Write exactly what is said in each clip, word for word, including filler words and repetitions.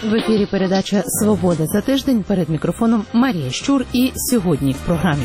В ефірі передача «Свобода за тиждень». Перед мікрофоном Марія Щур. І сьогодні в програмі.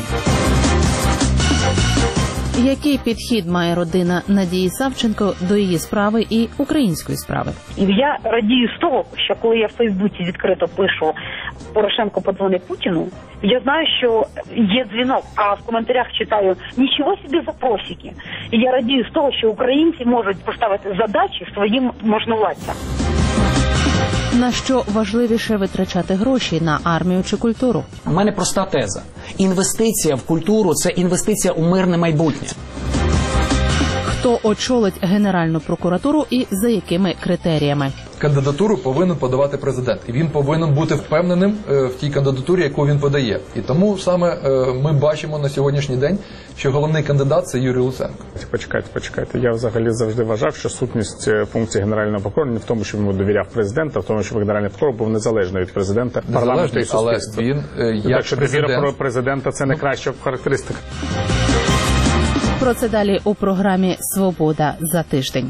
Який підхід має родина Надії Савченко до її справи і української справи? Я радію з того, що коли я в Фейсбуці відкрито пишу «Порошенко подзвонить Путіну», я знаю, що є дзвінок, а в коментарях читаю «Нічого собі запросики». І я радію з того, що українці можуть поставити задачі своїм можновладцям. На що важливіше витрачати гроші – на армію чи культуру? У мене проста теза. Інвестиція в культуру – це інвестиція у мирне майбутнє. Хто очолить Генеральну прокуратуру і за якими критеріями? Кандидатуру повинен подавати президент. І він повинен бути впевненим в тій кандидатурі, яку він подає. І тому саме ми бачимо на сьогоднішній день, що головний кандидат – це Юрій Луценко. Почекайте, почекайте. Я взагалі завжди вважав, що сутність функції Генерального прокурора не в тому, що йому довіряв президент, а в тому, що Генеральний прокурор був незалежний від президента, парламенту і суспільства. Але він, як так що довіра про президента – це не краща характеристика. Про це далі у програмі «Свобода за тиждень».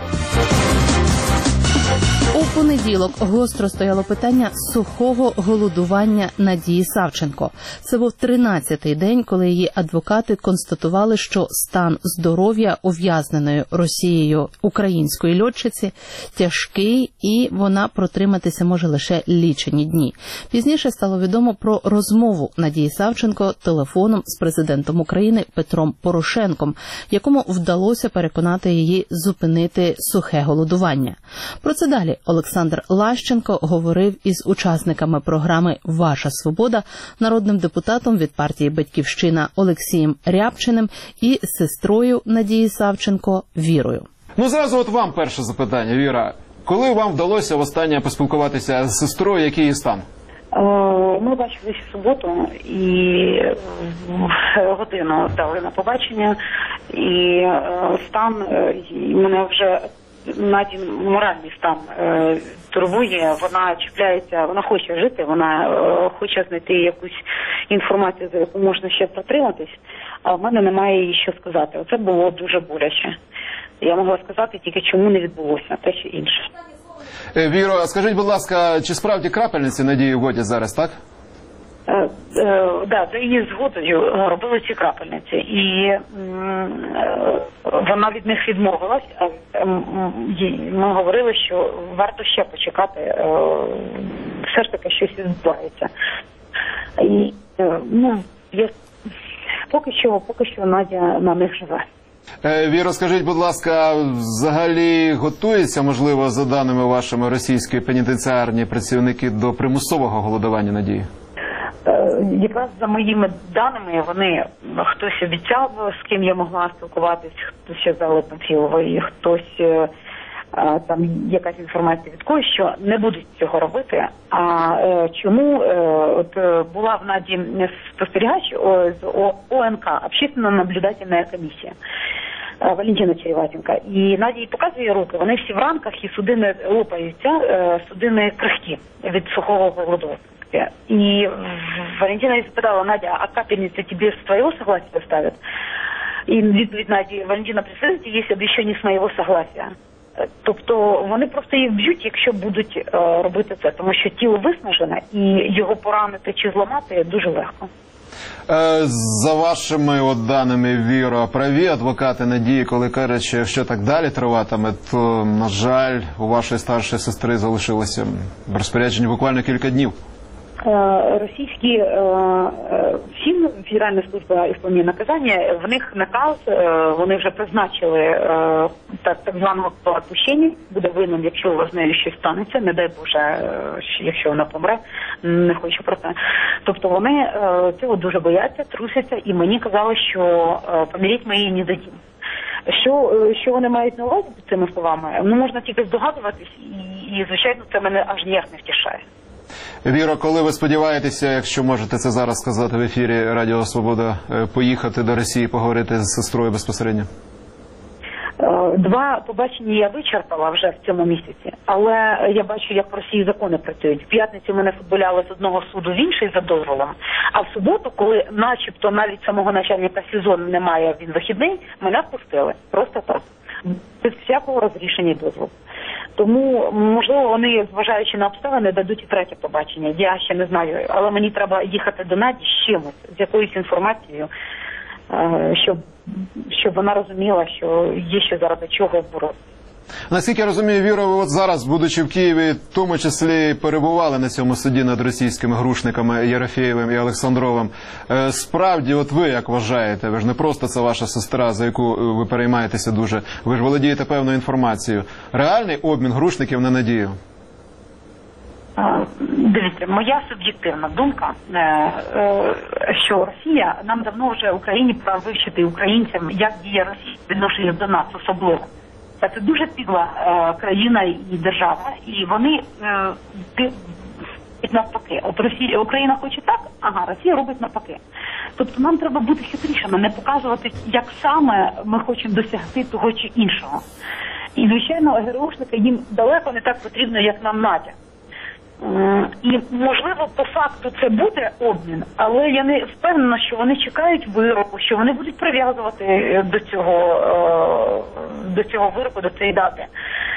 У понеділок гостро стояло питання сухого голодування Надії Савченко. Це був тринадцятий день, коли її адвокати констатували, що стан здоров'я ув'язненої Росією української льотчиці тяжкий, і вона протриматися може лише лічені дні. Пізніше стало відомо про розмову Надії Савченко телефоном з президентом України Петром Порошенком, якому вдалося переконати її зупинити сухе голодування. Про це далі Олександр Лащенко говорив із учасниками програми «Ваша свобода», народним депутатом від партії «Батьківщина» Олексієм Рябчиним і сестрою Надії Савченко Вірою. Ну, зразу от вам перше запитання, Віра. Коли вам вдалося востаннє поспілкуватися з сестрою, який її стан? Ми бачилися в суботу і годину дали на побачення, і стан мене вже Наді моральний стан е, турбує, вона чіпляється, вона хоче жити, вона е, хоче знайти якусь інформацію, за яку можна ще протриматись, а в мене немає їй що сказати. Оце було дуже боляче. Я могла сказати тільки, чому не відбулося, те чи інше. Віро, скажіть, будь ласка, чи справді крапельниці Надії вводять зараз, так? Так, е, да, за її згодою робили ці крапельниці, і е, вона від них відмовилась, а е, ми говорили, що варто ще почекати, е, все ж таки щось відбувається. І, е, ну, я, поки що, поки що Надя на них живе. Віро, скажіть, будь ласка, взагалі готуються, можливо, за даними вашими російської пенітенціарні працівники до примусового голодування Надії? Якраз за моїми даними, вони, хтось обіцяв, з ким я могла спілкуватись, хтось ще за Памфілової, хтось, там якась інформація від когось, що не будуть цього робити. А чому? От була в Наді спостерігач з ОНК, Общественно-наблюдательна комісія, Валентина Череватенко. І Наді їй показує руки, вони всі в ранках, і судини лопаються, судини крихкі від сухого голоду. И Валентина спитала: Надя, а капельницы тебе с твоего согласия ставят? І відповідь Наді: Валентина, представте, якщо б ще не з моєго согласия. Тобто вони просто їх б'ють, якщо будуть е, робити це, тому що тіло виснажене і його поранити чи зламати дуже легко. За вашими от даними, Віро, праві адвокати Надії, коли кажуть, що якщо так далі триватиме, то, на жаль, у вашої старшої сестри залишилося в розпорядженні буквально кілька днів. Російські всім Федеральна служба виконання наказання, в них наказ, вони вже призначили так, так званого відпущення, буде винен, якщо з нею щось станеться, не дай Боже, якщо вона помре, не хочу про це. Тобто вони цього дуже бояться, трусяться, і мені казали, що помирити ми її не дадим. Що, що вони мають на увазі під цими словами, ну можна тільки здогадуватись, і, і звичайно, це мене аж ніяк не втішає. Віро, коли ви сподіваєтеся, якщо можете це зараз сказати в ефірі Радіо Свобода, поїхати до Росії поговорити з сестрою безпосередньо? Два побачення я вичерпала вже в цьому місяці, але я бачу, як в Росії закони працюють. В п'ятницю мене футболяли з одного суду в інший за дозволом, а в суботу, коли начебто навіть самого начальника СІЗО немає, він вихідний, мене впустили. Просто так. Без всякого розрішення і дозволу. Тому, можливо, вони, зважаючи на обставини, дадуть і третє побачення. Я ще не знаю, але мені треба їхати до Наді з чимось, з якоюсь інформацією, щоб, щоб вона розуміла, що є ще заради чого боротися. Наскільки я розумію, Віра, ви от зараз, будучи в Києві, в тому числі перебували на цьому суді над російськими грушниками Єрофєєвим і Олександровим. Справді, от ви як вважаєте, ви ж не просто це ваша сестра, за яку ви переймаєтеся дуже, ви ж володієте певною інформацією. Реальний обмін грушників на Надію? Дивіться, моя суб'єктивна думка, що Росія, нам давно вже в Україні пора вивчити українцям, як діє Росія відношення до нас особливо. Це дуже підла е, країна і держава, і вони е, навпаки. От Росія, Україна хоче так, ага, Росія робить навпаки. Тобто нам треба бути хитрішими, не показувати, як саме ми хочемо досягти того чи іншого. І, звичайно, ГРУшники їм далеко не так потрібно, як нам Надя. І, можливо, по факту це буде обмін, але я не впевнена, що вони чекають вироку, що вони будуть прив'язувати до цього, до цього вироку, до цієї дати.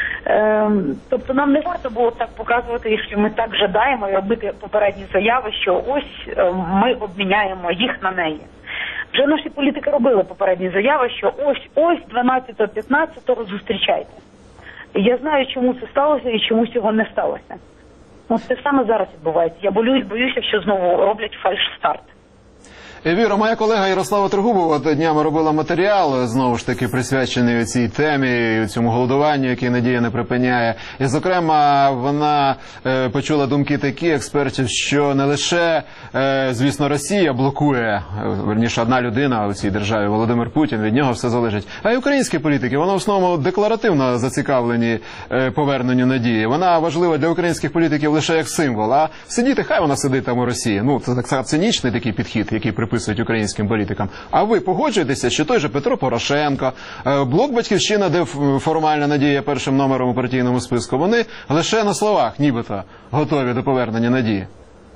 Тобто нам не варто було так показувати, якщо ми так жадаємо, і робити попередні заяви, що ось ми обміняємо їх на неї. Вже наші політики робили попередні заяви, що ось-ось дванадцятого-п'ятнадцятого зустрічайте. І я знаю, чому це сталося і чому цього не сталося. Ну, це саме зараз відбувається. Я боюсь, боюся, що знову роблять фальш-старт. Віра, моя колега Ярослава Трегубова днями робила матеріал, знову ж таки, присвячений цій темі, цьому голодуванню, яке Надія не припиняє. І, зокрема, вона е, почула думки такі експертів, що не лише, е, звісно, Росія блокує, верніше, одна людина у цій державі, Володимир Путін, від нього все залежить, а й українські політики, вони в основному декларативно зацікавлені е, поверненню Надії. Вона важлива для українських політиків лише як символ, а сидіти, хай вона сидить там у Росії. Ну, це так цинічний такий підхід, який приписують українським політикам. А ви погоджуєтеся, що той же Петро Порошенко, блок «Батьківщина», де формальна Надія першим номером у партійному списку, вони лише на словах нібито готові до повернення Надії?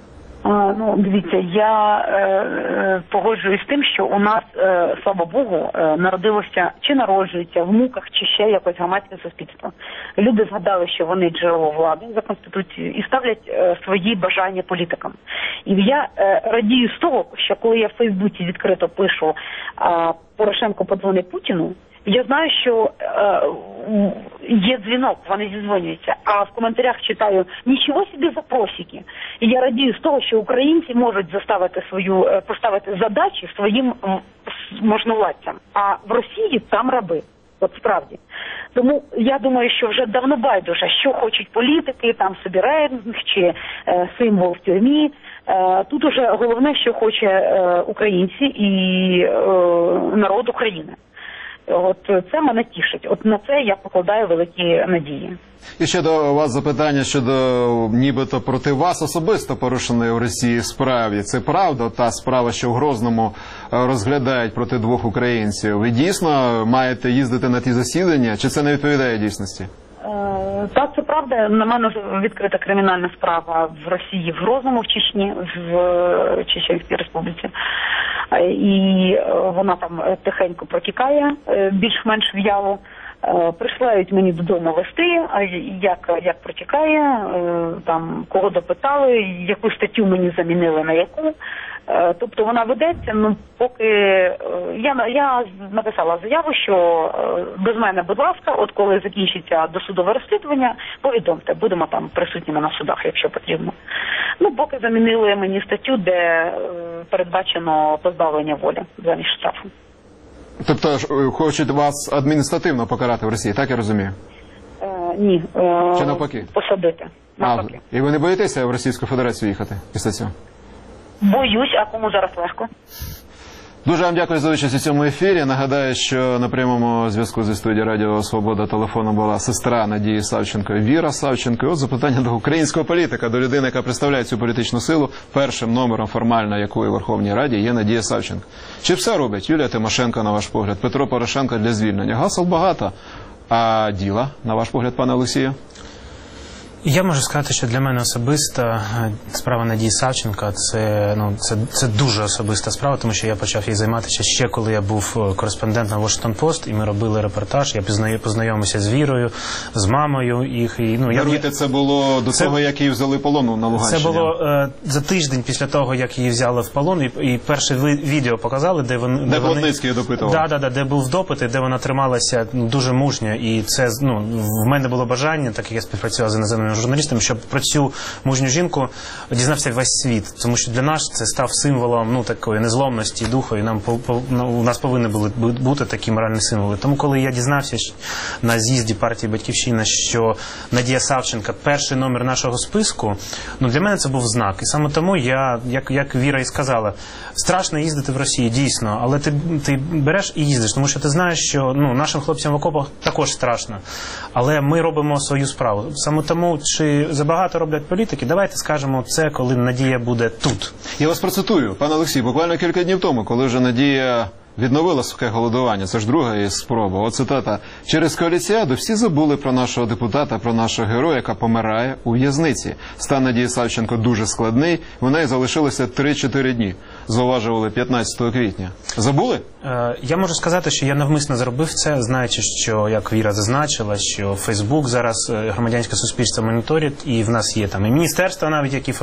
А, ну, дивіться, я е, е, погоджуюсь з тим, що у нас, е, слава Богу, е, народилося, чи народжується в муках, чи ще якось громадське суспільство. Люди згадали, що вони джерело влади за Конституцією і ставлять е, свої бажання політикам. І я е, радію з того, що коли я в Фейсбуці відкрито пишу е, Порошенко подзвонить Путіну, я знаю, що е, є дзвінок, вони зідзвонюються, а в коментарях читаю «Нічого собі запросики». І я радію з того, що українці можуть заставити свою, поставити задачі своїм можновладцям, а в Росії там раби. От справді. Тому я думаю, що вже давно байдуже, що хочуть політики, там собі рейтинг чи е, символ в тюрмі. Е, тут уже головне, що хоче е, українці і е, народ України. От це мене тішить. От на це я покладаю великі надії. І ще до вас запитання щодо нібито проти вас особисто порушеної в Росії справі. Це правда, та справа, що в Грозному розглядають проти двох українців? Ви дійсно маєте їздити на ті засідання, чи це не відповідає дійсності? Е, так, це правда. На мене відкрита кримінальна справа в Росії, в Грозному, в Чечні, в Чеченській Республіці. І вона там тихенько протікає, більш-менш в'яло. Присилають мені додому листи, як, як протікає, там, кого допитали, яку статтю мені замінили на яку. Тобто вона ведеться, ну поки я, я написала заяву, що без мене, будь ласка, от коли закінчиться досудове розслідування, повідомте, будемо там присутніми на судах, якщо потрібно. Ну, поки замінили мені статтю, де передбачено позбавлення волі замість штрафу. Тобто хочуть вас адміністративно покарати в Росії, так я розумію? Е, ні. Е, Чи навпаки? Посадити. Навпаки. А, і ви не боїтеся в Російську Федерацію їхати після цього? Боюсь, а кому зараз легко? Дуже вам дякую за участь у цьому ефірі. Нагадаю, що на прямому зв'язку зі студією Радіо Свобода телефоном була сестра Надії Савченко, Віра Савченко. І от запитання до українського політика, до людини, яка представляє цю політичну силу, першим номером формально якої в Верховній Раді є Надія Савченко. Чи все робить Юлія Тимошенко, на ваш погляд, Петро Порошенко для звільнення? Гасел багато, а діла, на ваш погляд, пане Олексію? Я можу сказати, що для мене особисто справа Надії Савченко це, ну, це, це дуже особиста справа, тому що я почав їй займатися ще коли я був кореспондентом Washington Post, і ми робили репортаж, я познайомився з Вірою, з мамою їх. І, ну, Даруйте, я... це було до це... того, як її взяли в полон на Луганщині? Це було е, за тиждень після того, як її взяли в полон, і, і перше відео показали, де, вон, де, де Плотницький вони... допитував. Да, да, да, де був допит, і де вона трималася дуже мужньо, і це, ну, в мене було бажання, так як я співпрацював з іноземними журналістами, щоб про цю мужню жінку дізнався весь світ, тому що для нас це став символом, ну, такої незломності духу, і нам по, по, ну, у нас повинні були бути такі моральні символи. Тому коли я дізнався на з'їзді партії «Батьківщина», що Надія Савченко перший номер нашого списку, ну, для мене це був знак. І саме тому я, як, як Віра і сказала, страшно їздити в Росію, дійсно, але ти, ти береш і їздиш, тому що ти знаєш, що, ну, нашим хлопцям в окопах також страшно. Але ми робимо свою справу. Саме тому, чи забагато роблять політики, давайте скажемо це, коли Надія буде тут. Я вас процитую, пане Олексій, буквально кілька днів тому, коли вже Надія відновила сухе голодування, це ж друга її спроба. От цитата. «Через коаліціаду всі забули про нашого депутата, про нашого героя, яка помирає у в'язниці. Стан Надії Савченко дуже складний, вона і залишилася три-чотири дні». Зауважували п'ятнадцятого квітня. Забули? Е, я можу сказати, що я навмисно зробив це, знаючи, що, як Віра зазначила, що Фейсбук зараз громадянське суспільство моніторить, і в нас є там і міністерства навіть, які,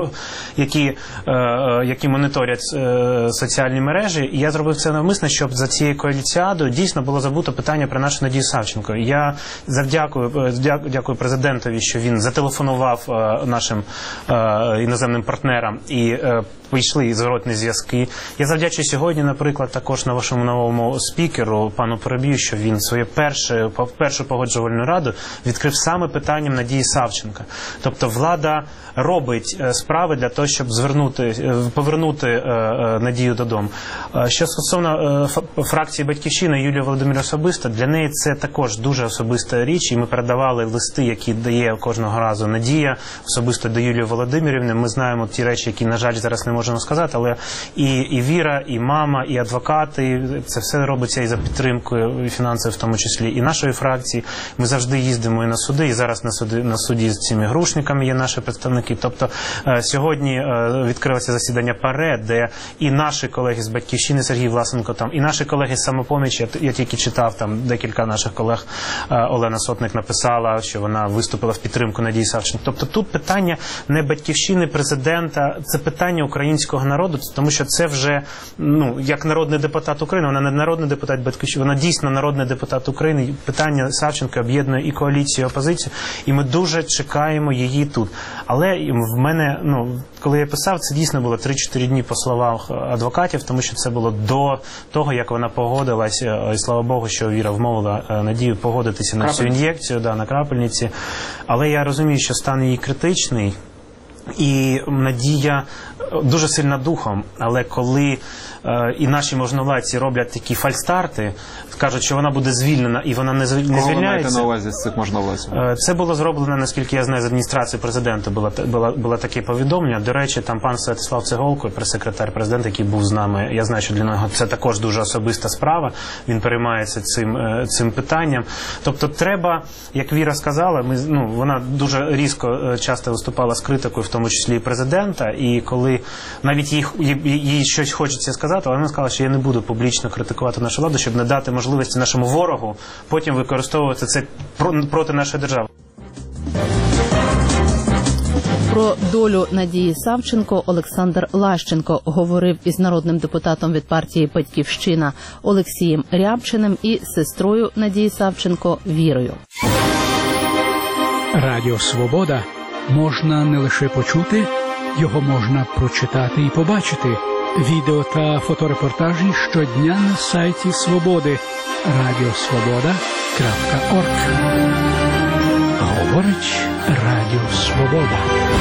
які, е, які моніторять е, соціальні мережі. І я зробив це навмисно, щоб за цією коаліціадою дійсно було забуто питання про нашу Надію Савченко. І я завдякую, дякую президентові, що він зателефонував е, нашим е, іноземним партнерам і е, вийшли зворотні зв'язки. Я завдячую сьогодні, наприклад, також на вашому новому спікеру, пану Поробію, що він свою першу, першу погоджувальну раду відкрив саме питанням Надії Савченко. Тобто влада робить справи для того, щоб звернути, повернути Надію додому. Що стосовно фракції «Батьківщина» Юлії Володимирівни особисто, для неї це також дуже особиста річ, і ми передавали листи, які дає кожного разу Надія, особисто до Юлії Володимирівни. Ми знаємо ті речі, які, на жаль, зараз не можемо сказати, але і, і Віра, і мама, і адвокати, це все робиться і за підтримкою, і фінансовою в тому числі, і нашої фракції. Ми завжди їздимо і на суди, і зараз на суді, на суді з цими грушниками є наші представники. Тобто сьогодні відкрилося засідання ПАРЕ, де і наші колеги з «Батьківщини», Сергій Власенко там, і наші колеги з «Самопомічі», я, я тільки читав, там декілька наших колег, Олена Сотник написала, що вона виступила в підтримку Надії Савченко. Тобто тут питання не «Батьківщини», президента, це питання українського народу, тому що це вже, ну, як народний депутат України, вона не народний депутат Батьківщини, вона дійсно народний депутат України. Питання Савченко об'єднує і коаліцію, і опозицію, і ми дуже чекаємо її тут. Але в мене, ну, коли я писав, це дійсно було три-чотири дні по словах адвокатів, тому що це було до того, як вона погодилась, і слава Богу, що Віра вмовила Надію погодитися на цю ін'єкцію, да, на крапельниці. Але я розумію, що стан її критичний, і Надія дуже сильна духом, але коли е, і наші можновладці роблять такі фальстарти, кажуть, що вона буде звільнена, і вона не, звіль... не звільняється. Кого ви маєте на увазі з цих можновладців? Е, це було зроблено, наскільки я знаю, з адміністрації президента, було, було, було таке повідомлення. До речі, там пан Святослав Цеголко, прес-секретар президента, який був з нами, я знаю, що для нього це також дуже особиста справа, він переймається цим, е, цим питанням. Тобто треба, як Віра сказала, ми, ну, вона дуже різко часто виступала з критикою, в тому числі і президента, і коли навіть їй, їй щось хочеться сказати, але вона сказала, що я не буду публічно критикувати нашу владу, щоб не дати можливості нашому ворогу потім використовувати це проти нашої держави. Про долю Надії Савченко Олександр Лащенко говорив із народним депутатом від партії «Батьківщина» Олексієм Рябчиним і сестрою Надії Савченко Вірою. Радіо «Свобода» можна не лише почути, його можна прочитати і побачити. Відео та фоторепортажі щодня на сайті «Свободи» радіосвобода крапка орг. Говорить Радіо Свобода.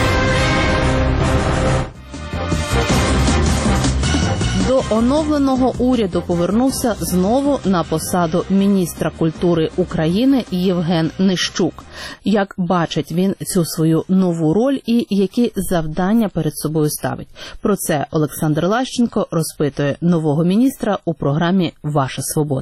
До оновленого уряду повернувся знову на посаду міністра культури України Євген Нищук. Як бачить він цю свою нову роль і які завдання перед собою ставить? Про це Олександр Лащенко розпитує нового міністра у програмі «Ваша свобода».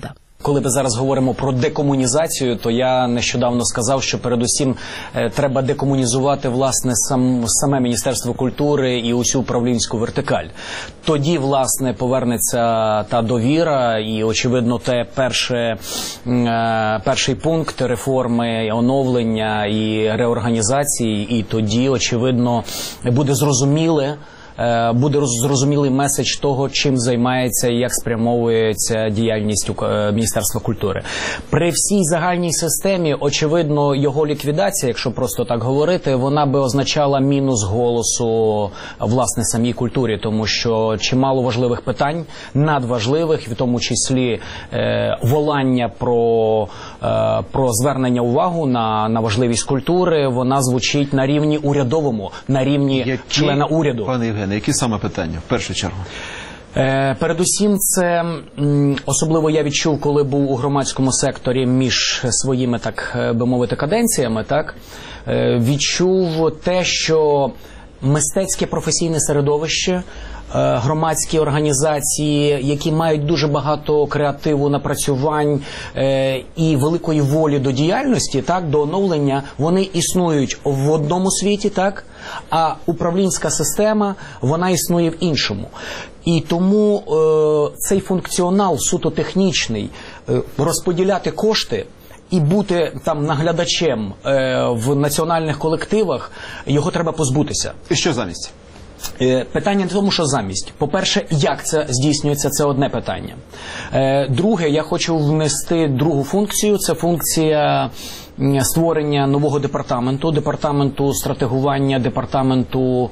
коли ми зараз говоримо про декомунізацію, то я нещодавно сказав, що передусім е, треба декомунізувати, власне, сам, саме Міністерство культури і усю управлінську вертикаль. Тоді, власне, повернеться та довіра і, очевидно, те перше, е, перший пункт реформи, оновлення і реорганізації, і тоді, очевидно, буде зрозуміле, буде зрозумілий меседж того, чим займається і як спрямовується діяльність Міністерства культури. При всій загальній системі, очевидно, його ліквідація, якщо просто так говорити, вона би означала мінус голосу, власне, самій культурі, тому що чимало важливих питань, надважливих, в тому числі е, волання про, е, про звернення увагу на, на важливість культури, вона звучить на рівні урядовому, на рівні Які, члена уряду. Пане Євгене, які саме питання, в першу чергу? Е, передусім, це особливо я відчув, коли був у громадському секторі між своїми, так би мовити, каденціями, так, е, відчув те, що мистецьке професійне середовище, громадські організації, які мають дуже багато креативу, напрацювань е, і великої волі до діяльності, так, до оновлення, вони існують в одному світі, так, а управлінська система, вона існує в іншому. І тому е, цей функціонал суто технічний, е, розподіляти кошти і бути там наглядачем е, в національних колективах, його треба позбутися. І що замість? Питання не в тому, що замість. По-перше, як це здійснюється, це одне питання. Друге, я хочу внести другу функцію, це функція створення нового департаменту, департаменту стратегування, департаменту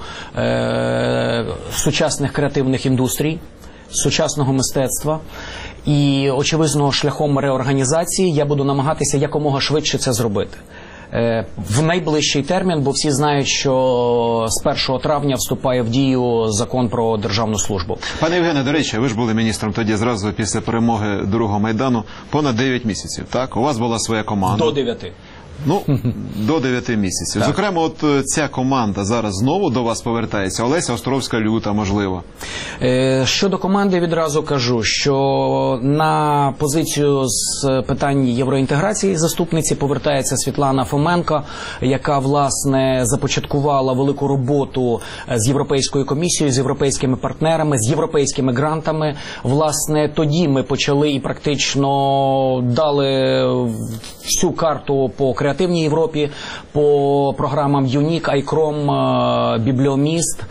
е, сучасних креативних індустрій, сучасного мистецтва. І, очевидно, шляхом реорганізації я буду намагатися якомога швидше це зробити. В найближчий термін, бо всі знають, що з першого травня вступає в дію закон про державну службу. Пане Євгене, до речі, ви ж були міністром тоді зразу після перемоги другого Майдану понад дев'ять місяців, так? У вас була своя команда. До дев'яти. Ну, до дев'яти місяців. Так. Зокрема, от ця команда зараз знову до вас повертається. Олеся Островська-Люта, можливо. Е, щодо команди, відразу кажу, що на позицію з питань євроінтеграції заступниці повертається Світлана Фоменко, яка, власне, започаткувала велику роботу з Європейською комісією, з європейськими партнерами, з європейськими грантами. Власне, тоді ми почали і практично дали всю карту по креативній Європі, по програмам ЮНІК, Айкром, Бібліоміст.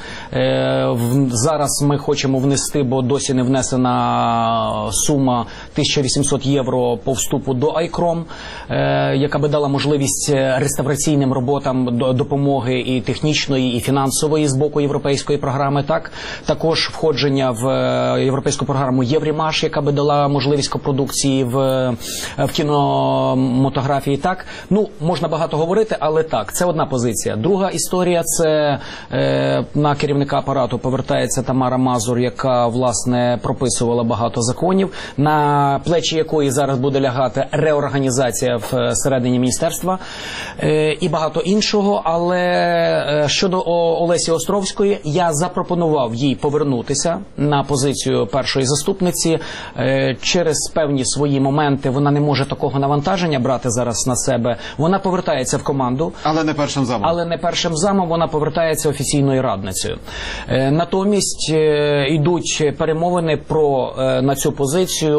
Зараз ми хочемо внести, бо досі не внесена сума тисяча вісімсот євро по вступу до Айкром, яка би дала можливість реставраційним роботам допомоги і технічної, і фінансової з боку європейської програми. Так? Також входження в європейську програму Єврімаш, яка би дала можливість копродукції в, в кінематографії. Так? Ну, можна багато говорити, але так, це одна позиція. Друга історія – це е, на керівника апарату повертається Тамара Мазур, яка, власне, прописувала багато законів, на плечі якої зараз буде лягати реорганізація всередині міністерства е, і багато іншого. Але е, щодо Олесі Островської, я запропонував їй повернутися на позицію першої заступниці. Е, через певні свої моменти вона не може такого навантаження брати зараз на себе. Вона повертається в команду. Але не першим замом. Але не першим замом, вона повертається офіційною радницею. Е, натомість е, йдуть перемовини про е, на цю позицію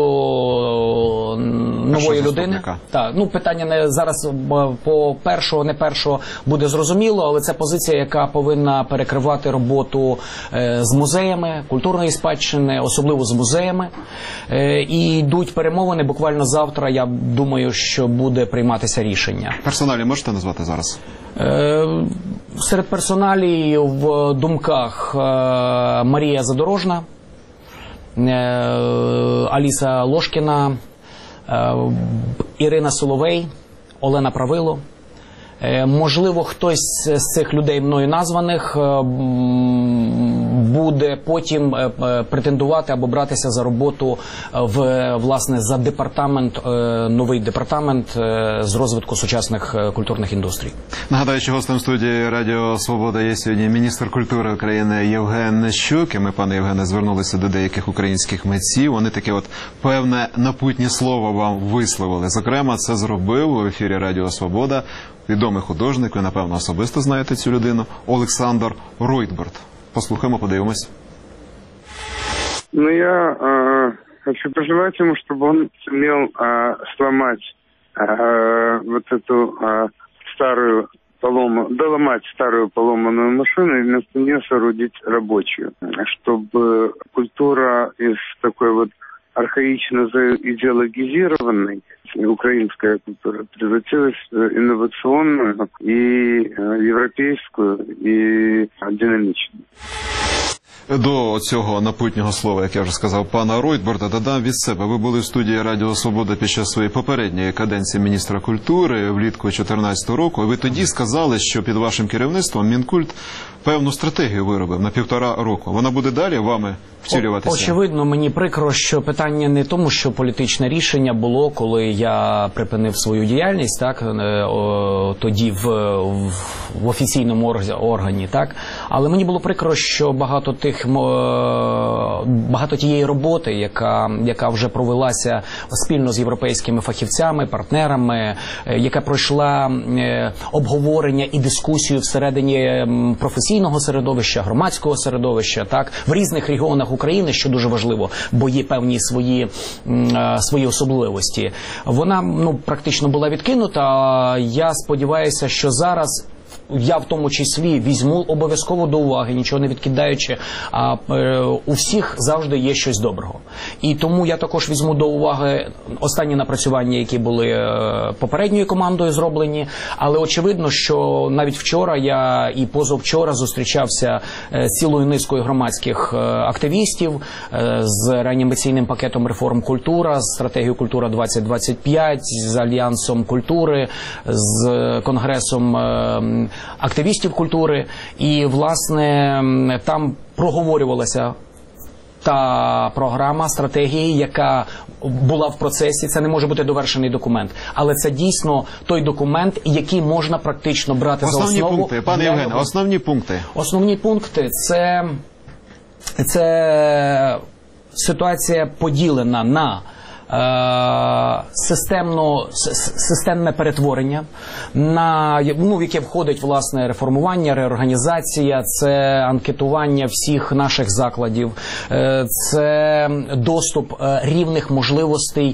нової людини. Так, ну питання не зараз по першого, не першого буде зрозуміло, але це позиція, яка повинна перекривати роботу е, з музеями, культурної спадщини, особливо з музеями. Е, і йдуть перемовини, буквально завтра, я думаю, що буде прийматися рішення. Персоналі можете назвати зараз? Е, серед персоналій в думках е, Марія Задорожна, е, Аліса Лошкіна, е, Ірина Соловей, Олена Правило. Можливо, хтось з цих людей мною названих буде потім претендувати або братися за роботу в, власне, за департамент, новий департамент з розвитку сучасних культурних індустрій. Нагадаю, що гостем студії Радіо Свобода є сьогодні міністр культури України Євген Нищук. І ми, пане Євгене, звернулися до деяких українських митців. Вони таке от певне напутнє слово вам висловили. Зокрема, це зробив у ефірі Радіо Свобода відомий художник, ви, напевно, особисто знаєте цю людину, Олександр Ройтбурд. Послухаємо, подивимось. Ну, я э, хочу пожелать ему, чтобы он сумел э, сломать э, вот эту э, старую полому, доломать старую поломанную машину и вместо нее соорудить рабочую, чтобы культура из такой вот архаично идеологизированной, украинская культура, превратилась в инновационную и европейскую, и динамичную. До цього напутнього слова, як я вже сказав, пана Ройтбурда, додам від себе. Ви були в студії Радіо Свобода під час своєї попередньої каденції міністра культури влітку дві тисячі чотирнадцятого року. І ви тоді сказали, що під вашим керівництвом Мінкульт певну стратегію виробив на півтора року. Вона буде далі вами втілюватися? Очевидно, мені прикро, що питання не тому, що політичне рішення було, коли я припинив свою діяльність, так, тоді в, в офіційному органі, так, але мені було прикро, що багато тих, багато тієї роботи, яка, яка вже провелася спільно з європейськими фахівцями, партнерами, яка пройшла обговорення і дискусію всередині професійного середовища, громадського середовища, так, в різних регіонах України, що дуже важливо, бо є певні свої, свої особливості. Вона, ну, практично була відкинута. Я сподіваюся, що зараз я в тому числі візьму обов'язково до уваги, нічого не відкидаючи, а е, у всіх завжди є щось доброго. І тому я також візьму до уваги останні напрацювання, які були е, попередньою командою зроблені, але очевидно, що навіть вчора я і позавчора зустрічався е, з цілою низкою громадських е, активістів е, з реанімаційним пакетом реформ культура, з стратегією культура двадцять двадцять п'ять, з Альянсом культури, з Конгресом е, активістів культури, і, власне, там проговорювалася та програма, стратегії, яка була в процесі. Це не може бути довершений документ, але це дійсно той документ, який можна практично брати основні за основу. Пункти, пане Євгене, основні пункти. Основні пункти – це, це ситуація поділена на системно, системне перетворення, на, ну, в яке входить, власне, реформування, реорганізація, це анкетування всіх наших закладів, це доступ рівних можливостей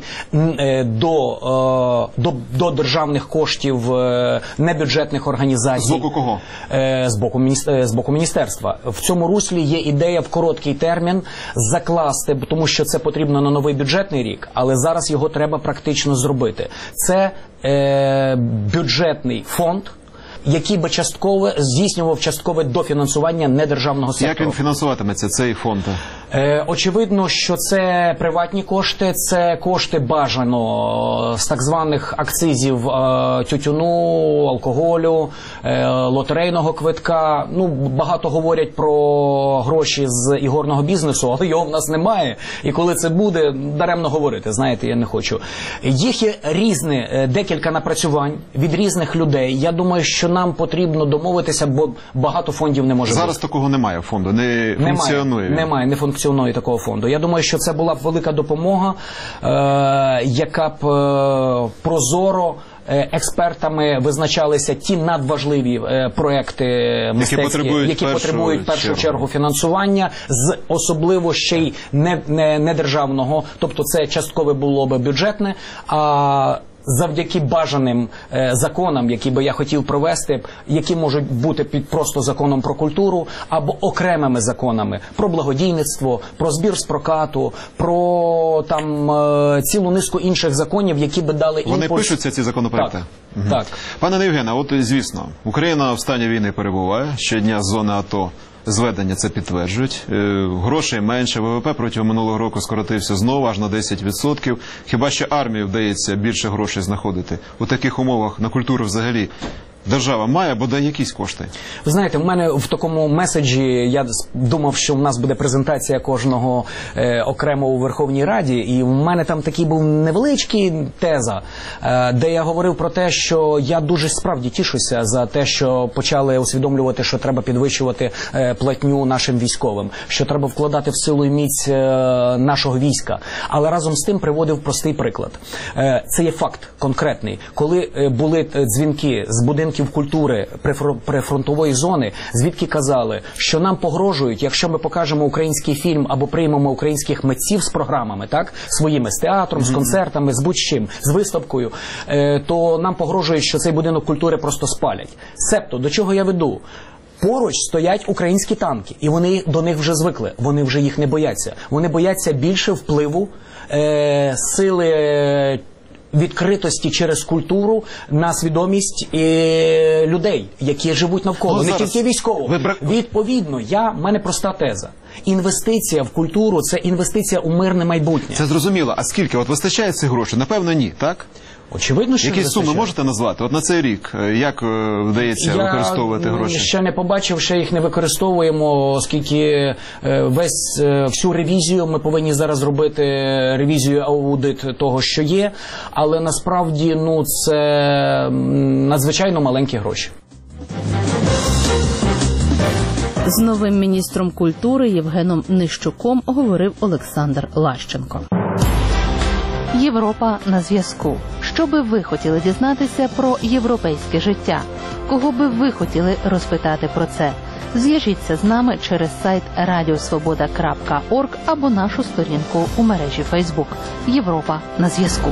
до, до, до державних коштів небюджетних організацій. З боку кого? З боку, з боку міністерства. В цьому руслі є ідея в короткий термін закласти, тому що це потрібно на новий бюджетний рік, але зараз його треба практично зробити. Це е, бюджетний фонд, який би частково здійснював часткове дофінансування недержавного сектору. Як він фінансуватиметься, цей фонд? Е, очевидно, що це приватні кошти, це кошти бажано з так званих акцизів е, тютюну, алкоголю, е, лотерейного квитка. Ну, багато говорять про гроші з ігорного бізнесу, але його в нас немає. І коли це буде, даремно говорити, знаєте, я не хочу. Їх є різні, декілька напрацювань від різних людей. Я думаю, що нам потрібно домовитися, бо багато фондів не може Зараз бути. такого немає фонду, не немає, функціонує. Немає, не функціонує такого фонду. Я думаю, що це була б велика допомога, е, яка б е, прозоро е, експертами визначалися ті надважливі е, проекти мистецькі, які потребують, які першу, потребують в першу чергу. чергу фінансування, з особливо ще й не, не, не державного, тобто це часткове було би бюджетне, а завдяки бажаним е, законам, які би я хотів провести, які можуть бути під просто законом про культуру, або окремими законами про благодійництво, про збір з прокату, про там е, цілу низку інших законів, які би дали імпульс. Вони пишуться, ці законопроекти? Так. Угу. Так. Пане Євгене, от звісно, Україна в стані війни перебуває, щодня з зони АТО зведення це підтверджують. Е, грошей менше, ВВП протягом минулого року скоротився знову аж на десять відсотків. Хіба що армії вдається більше грошей знаходити? У таких умовах на культуру взагалі держава має бодай якісь кошти? Ви знаєте, в мене в такому меседжі, я думав, що в нас буде презентація кожного е, окремо у Верховній Раді, і в мене там такий був невеличкий теза, е, де я говорив про те, що я дуже справді тішуся за те, що почали усвідомлювати, що треба підвищувати е, платню нашим військовим, що треба вкладати в силу і міць е, нашого війська. Але разом з тим приводив простий приклад. Е, це є факт конкретний. Коли е, були дзвінки з будинків культури прифронтової зони, звідки казали, що нам погрожують, якщо ми покажемо український фільм або приймемо українських митців з програмами, так, своїми, з театром, з концертами, з будь-чим, з виставкою, е, то нам погрожують, що цей будинок культури просто спалять. Себто, до чого я веду? Поруч стоять українські танки, і вони до них вже звикли, вони вже їх не бояться. Вони бояться більше впливу, е, сили, е, відкритості через культуру на свідомість е, людей, які живуть навколо, ну, не зараз... тільки військово. Ви... Відповідно, я, в мене проста теза. Інвестиція в культуру – це інвестиція у мирне майбутнє. Це зрозуміло. А скільки? От вистачає цих грошей? Напевно, ні, так? Очевидно, що які суми можете назвати? От на цей рік, як вдається я використовувати гроші? Я ще не побачив, ще їх не використовуємо, оскільки весь, всю ревізію, ми повинні зараз зробити ревізію, аудит того, що є, але насправді, ну, це надзвичайно маленькі гроші. З новим міністром культури Євгеном Нищуком говорив Олександр Лащенко. Європа на зв'язку. Що би ви хотіли дізнатися про європейське життя? Кого би ви хотіли розпитати про це? Зв'яжіться з нами через сайт радіосвобода крапка орг або нашу сторінку у мережі Фейсбук. Європа на зв'язку.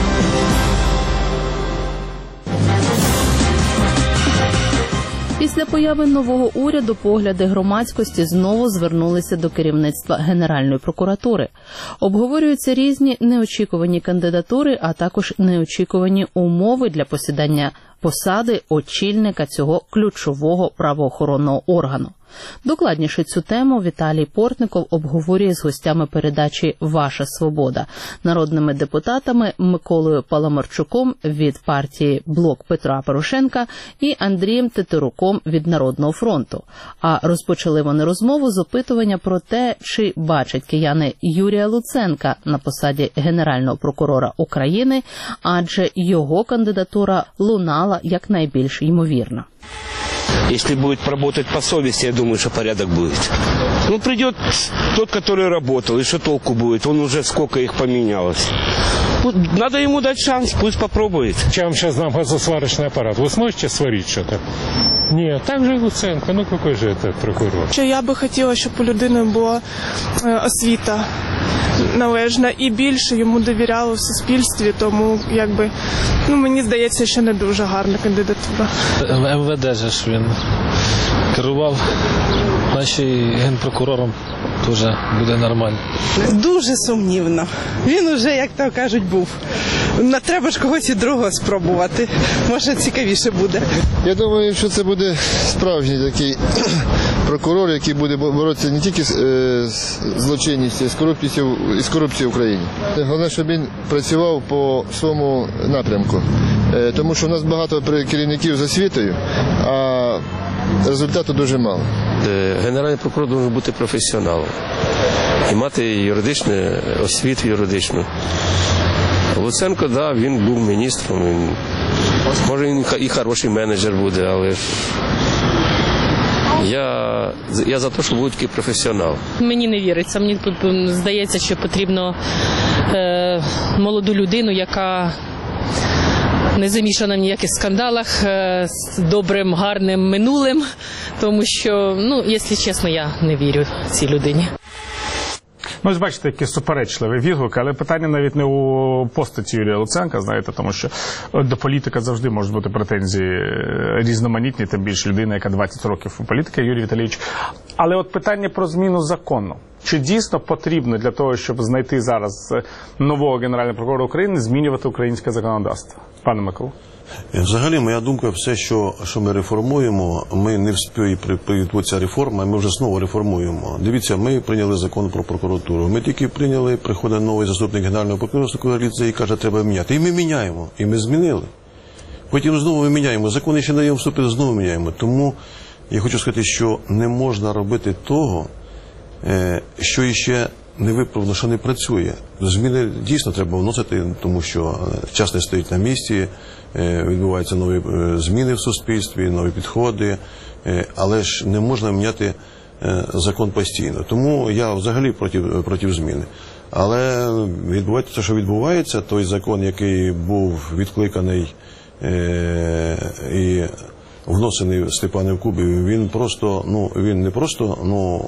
Після появи нового уряду погляди громадськості знову звернулися до керівництва Генеральної прокуратури. Обговорюються різні неочікувані кандидатури, а також неочікувані умови для посідання посади очільника цього ключового правоохоронного органу. Докладніше цю тему Віталій Портников обговорює з гостями передачі «Ваша свобода», народними депутатами Миколою Паламарчуком від партії «Блок Петра Порошенка» і Андрієм Тетеруком від «Народного фронту». А розпочали вони розмову з опитування про те, чи бачать кияни Юрія Луценка на посаді Генерального прокурора України, адже його кандидатура лунала як найбільш ймовірна. Если будет работать по совести, я думаю, что порядок будет. Ну, придет тот, который работал, и что толку будет? Он уже сколько их поменялось. Надо ему дать шанс, пусть попробует. Я вам сейчас дам газосварочный аппарат. Вы сможете сварить что-то? Нет, так же Луценко. Ну, какой же это прокурор? Я би хотіла, щоб у людини була освіта належна і більше йому довіряли в суспільстві, тому, якби, ну, мені здається, що не дуже гарна кандидатура. Ем Ве Де же ж він керував, нашим генпрокурором теж буде нормально. Дуже сумнівно. Він уже, як то кажуть, був. Треба ж когось і другого спробувати. Може, цікавіше буде. Я думаю, що це буде справжній такий прокурор, який буде боротися не тільки з е, злочинністю, з корупцією, з корупцією в Україні. Головне, щоб він працював по своєму напрямку. Е, тому що в нас багато керівників з освітою, а результату дуже мало. Генеральний прокурор має бути професіоналом і мати юридичну освіту юридичну. Луценко, да, він був міністром, він, може він і хороший менеджер буде, але ж я, я за те, що буде такий професіонал. Мені не віриться, мені тут здається, що потрібно е, молоду людину, яка не замішана в ніяких скандалах, е, з добрим, гарним минулим, тому що, ну, якщо чесно, я не вірю цій людині. Ну, ось бачите, який суперечливий відгук, але питання навіть не у постаті Юрія Луценка, знаєте, тому що до політика завжди можуть бути претензії різноманітні, тим більше людина, яка двадцять років у політиці, Юрій Віталійович. Але от питання про зміну закону. Чи дійсно потрібно для того, щоб знайти зараз нового Генерального прокурора України, змінювати українське законодавство? Пане Миколо. Взагалі, моя думка, все, що, що ми реформуємо, ми не встигли прийти ця реформа, ми вже знову реформуємо. Дивіться, ми прийняли закон про прокуратуру. Ми тільки прийняли, приходить новий заступник Генерального прокурора і каже, треба міняти. І ми міняємо. І ми змінили. Потім знову ми міняємо. Закони ще даємо вступити, знову міняємо. Тому я хочу сказати, що не можна робити того, що іще не виправдано, що не працює. Зміни дійсно треба вносити, тому що час не стоїть на місці, відбуваються нові зміни в суспільстві, нові підходи, але ж не можна міняти закон постійно. Тому я взагалі проти, проти зміни. Але відбувається те, що відбувається, той закон, який був відкликаний е- і вносений Степаном Кубівим, він просто, ну, він не просто, ну,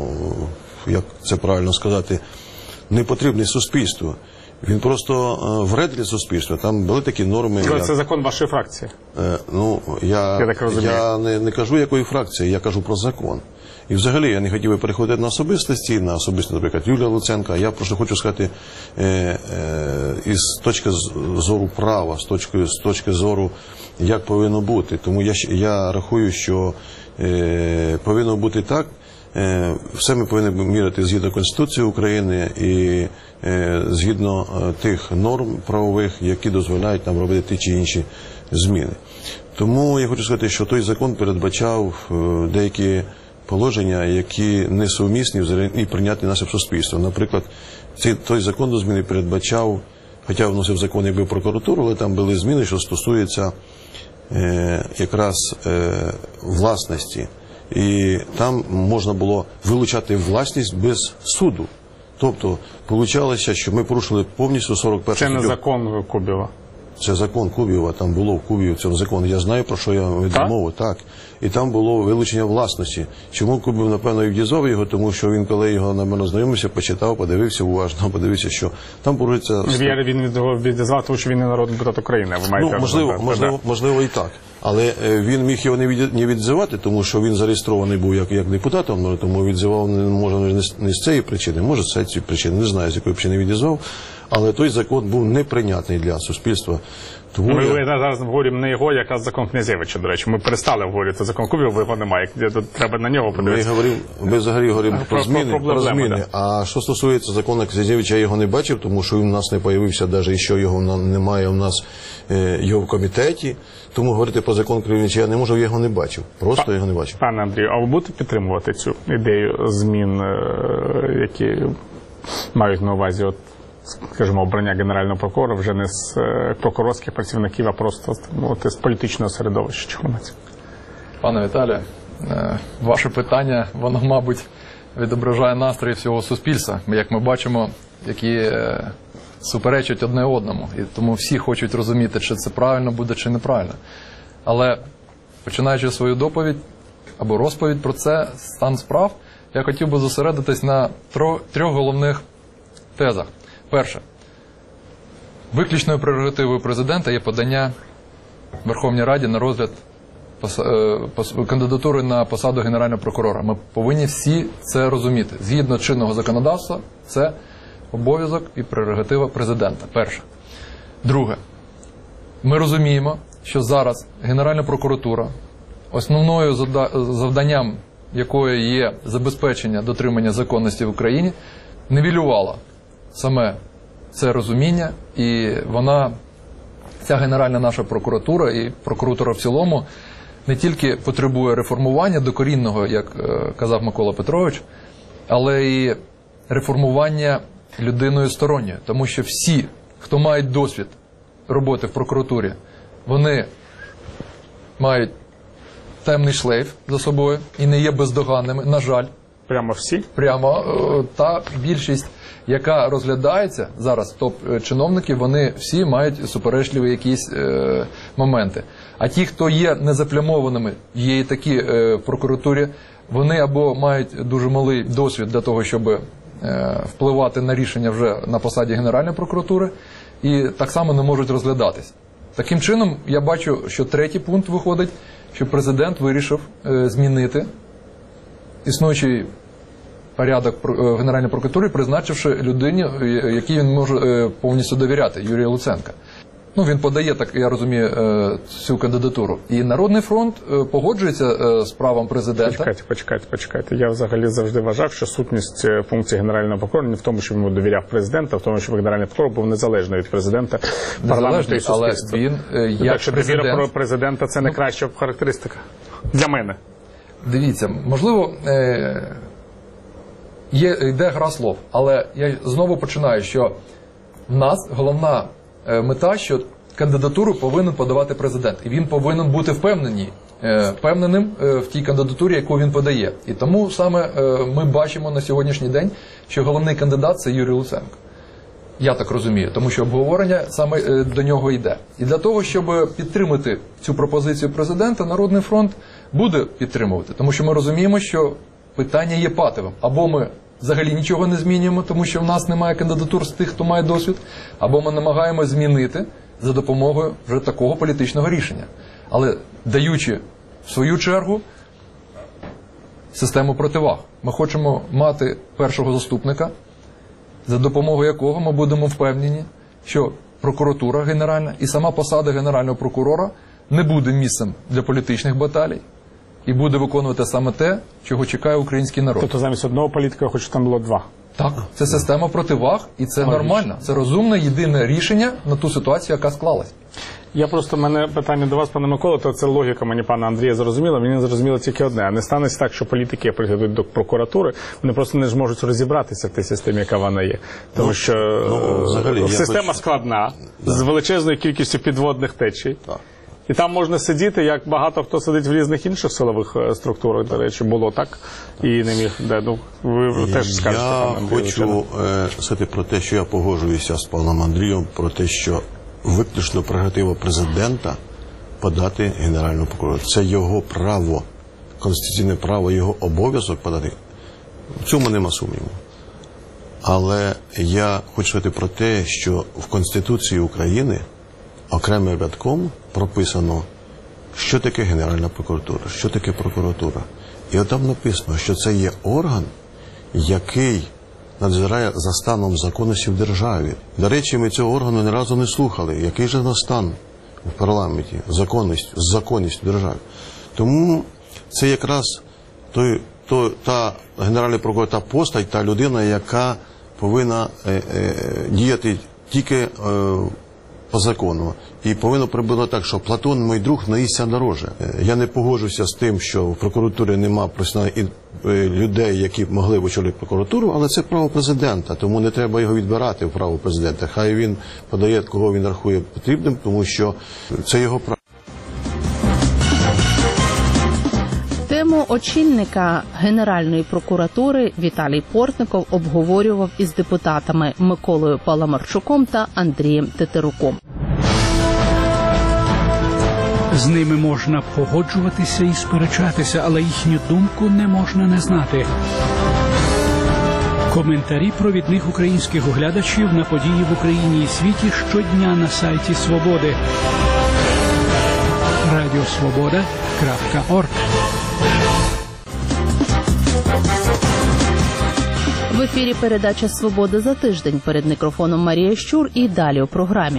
як це правильно сказати, не потрібний суспільству. Він просто вред для суспільства. Там були такі норми. Це як... закон вашої фракції? Е, ну, я, я, так розумію. я не, не кажу, якої фракції, я кажу про закон. І взагалі я не хотів би переходити на особистості, на особисті, наприклад, Юлія Луценка. Я просто хочу сказати, е, е, із точки зору права, з точки, з точки зору, як повинно бути. Тому я, я рахую, що е, повинно бути так, е, все ми повинні міряти згідно Конституції України і е, згідно е, тих норм правових, які дозволяють нам робити ті чи інші зміни. Тому я хочу сказати, що той закон передбачав е, деякі положення, які несумісні і прийнятні нашим суспільством. Наприклад, цей, той закон до зміни передбачав, хоча вносив закон якби в прокуратуру, але там були зміни, що стосуються е, якраз е, власності. І там можна було вилучати власність без суду. Тобто, виходило, що ми порушили повністю сорок перший Це не закон Кубіва. Це закон Кубіва, там було в Кубі в цьому законі. Я знаю, про що я веду мову, так. І там було вилучення власності. Чому Кубів, напевно, і відізвав його? Тому що він, коли його на мене знайомився, почитав, подивився уважно, подивився, що там порушується... Він відізвав, тому що він не народний депутат України. Ви маєте ну, можливо, розуміти, можливо, можливо, і так. Але він міг його не, від, не відзивати, тому що він зареєстрований був як, як депутат, тому відзивав не може не, не з цієї причини, може з цієї причини, не знаю, з якої причини відізвав. Але той закон був неприйнятний для суспільства. Тому ми я... зараз говоримо не його, якраз закон Князевича, до речі. Ми перестали говорити закон Кубів, його немає. Треба на нього подивитися. Ми, говоримо, ми взагалі говоримо про, про зміни. Про, про зміни. Да. А що стосується закону Князевича, я його не бачив, тому що він у нас не появився, навіть і що його немає у нас е, його в комітеті. Тому говорити про закон Кривнича я не можу, я його не бачив. Просто Па, його не бачив. Пане Андрію, а ви будете підтримувати цю ідею змін, е, які мають на увазі от, скажімо, обрання генерального прокурора вже не з прокурорських працівників, а просто ну, з політичного середовища Чорноморця? Пане Віталію, ваше питання, воно, мабуть, відображає настрої всього суспільства, як ми бачимо, які суперечать одне одному. І тому всі хочуть розуміти, чи це правильно буде, чи неправильно. Але, починаючи свою доповідь або розповідь про це, стан справ, я хотів би зосередитись на трьох головних тезах. Перше. Виключною прерогативою президента є подання Верховній Раді на розгляд кандидатури на посаду Генерального прокурора. Ми повинні всі це розуміти. Згідно чинного законодавства, це обов'язок і прерогатива президента. Перше. Друге. Ми розуміємо, що зараз Генеральна прокуратура, основною завданням якої є забезпечення дотримання законності в Україні, нівелювала саме це розуміння, і вона, ця Генеральна наша прокуратура і прокуратура в цілому не тільки потребує реформування докорінного, як казав Микола Петрович, але і реформування людиною сторонньою. Тому що всі, хто мають досвід роботи в прокуратурі, вони мають темний шлейф за собою і не є бездоганними, на жаль. Прямо всі? Прямо. Та більшість, яка розглядається зараз, топ-чиновників, вони всі мають суперечливі якісь е, моменти. А ті, хто є незаплямованими, є і такі е, в прокуратурі, вони або мають дуже малий досвід для того, щоб е, впливати на рішення вже на посаді Генеральної прокуратури, і так само не можуть розглядатись. Таким чином, я бачу, що третій пункт виходить, що президент вирішив е, змінити існуючий порядок Генеральної прокуратури, призначивши людині, якій він може повністю довіряти, Юрія Луценка. Ну, він подає, так я розумію, цю кандидатуру. І Народний фронт погоджується з правом президента. Почекайте, почекайте, почекайте. Я взагалі завжди вважав, що сутність функції генерального прокурора не в тому, що він довіряв президента, а в тому, що генеральний прокурор був незалежний від президента, парламенту і суспільства. Але він, як так що президент... довіра про президента – це не краща характеристика. Для мене. Дивіться, можливо, є, йде гра слов, але я знову починаю, що в нас головна мета, що кандидатуру повинен подавати президент. І він повинен бути впевнений, впевненим в тій кандидатурі, яку він подає. І тому саме ми бачимо на сьогоднішній день, що головний кандидат – це Юрій Луценко. Я так розумію, тому що обговорення саме до нього йде. І для того, щоб підтримати цю пропозицію президента, Народний фронт буде підтримувати. Тому що ми розуміємо, що питання є патовим. Або ми взагалі нічого не змінюємо, тому що в нас немає кандидатур з тих, хто має досвід, або ми намагаємося змінити за допомогою вже такого політичного рішення. Але даючи, в свою чергу, систему противаг. Ми хочемо мати першого заступника, за допомогою якого ми будемо впевнені, що прокуратура генеральна і сама посада генерального прокурора не буде місцем для політичних баталій і буде виконувати саме те, чого чекає український народ. Тобто замість одного політика я хочу, щоб там було два. Так, це система противаг, і це Логічно. Нормально. Це розумне, єдине рішення на ту ситуацію, яка склалась. Я просто, в мене питання до вас, пане Микола, то це логіка мені пана Андрія зрозуміла, мені зрозуміло тільки одне. А не станеться так, що політики прийдуть до прокуратури, вони просто не зможуть розібратися в тій системі, яка вона є. Тому ну, що ну, взагалі, система хочу... складна, да. з величезною кількістю підводних течій. Так. І там можна сидіти, як багато хто сидить в різних інших силових структурах, до речі, було так, і не міг, де, ну, ви теж скажете, я пане Андрію. Я хочу е, сказати про те, що я погоджуюся з паном Андрієм, про те, що виключно прерогатива президента подати генерального прокурора. Це його право, конституційне право, його обов'язок подати. В цьому нема сумніву. Але я хочу сказати про те, що в Конституції України окремим рядком прописано, що таке Генеральна прокуратура, що таке прокуратура. І от там написано, що це є орган, який надзирає за станом законності в державі. До речі, ми цього органу ні разу не слухали. Який же на стан в парламенті, законність, законність в державі. Тому це якраз той, той, та Генеральний прокурор, та постать, та людина, яка повинна е, е, діяти тільки е, по закону. І повинно прибути так, що Платон, мій друг, наїсться дороже. Я не погоджуся з тим, що в прокуратурі нема професіональних людей, які могли б очолити прокуратуру, але це право президента, тому не треба його відбирати в право президента. Хай він подає, кого він рахує потрібним, тому що це його право. Тему очільника Генеральної прокуратури Віталій Портников обговорював із депутатами Миколою Паламарчуком та Андрієм Тетеруком. З ними можна погоджуватися і сперечатися, але їхню думку не можна не знати. Коментарі провідних українських оглядачів на події в Україні і світі щодня на сайті Свободи. радіосвобода крапка орг. В ефірі передача «Свобода за тиждень». Перед мікрофоном Марія Щур і далі у програмі.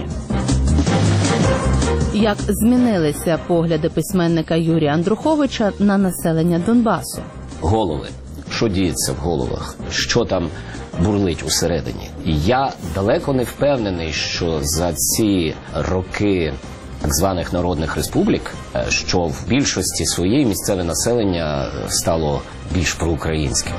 Як змінилися погляди письменника Юрія Андруховича на населення Донбасу? Голови. Що діється в головах? Що там бурлить усередині? І я далеко не впевнений, що за ці роки так званих народних республік, що в більшості своєї місцеве населення стало більш проукраїнським.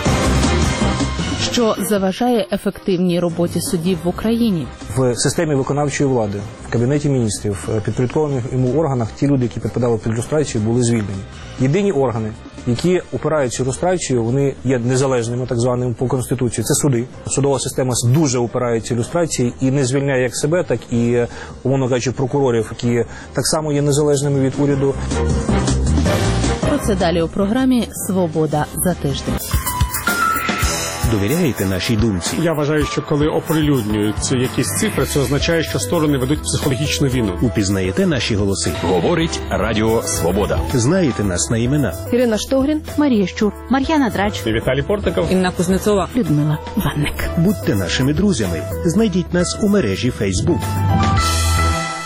Що заважає ефективній роботі судів в Україні? В системі виконавчої влади, в Кабінеті міністрів, підпорядкованих йому органах ті люди, які підпадали під люстрацію, були звільнені. Єдині органи, які опираються люстрацію, вони є незалежними, так званими, по Конституції. Це суди. Судова система дуже опирається люстрації і не звільняє як себе, так і, умовно кажучи, прокурорів, які так само є незалежними від уряду. Про це далі у програмі «Свобода за тиждень». Довіряєте нашій думці? Я вважаю, що коли оприлюднюються якісь цифри, це означає, що сторони ведуть психологічну війну. Упізнаєте наші голоси? Говорить Радіо Свобода. Знаєте нас на імена? Ірина Штогрін, Марія Щур, Мар'яна Драч, Віталій Портников, Інна Кузнецова, Людмила Ванник. Будьте нашими друзями. Знайдіть нас у мережі Facebook.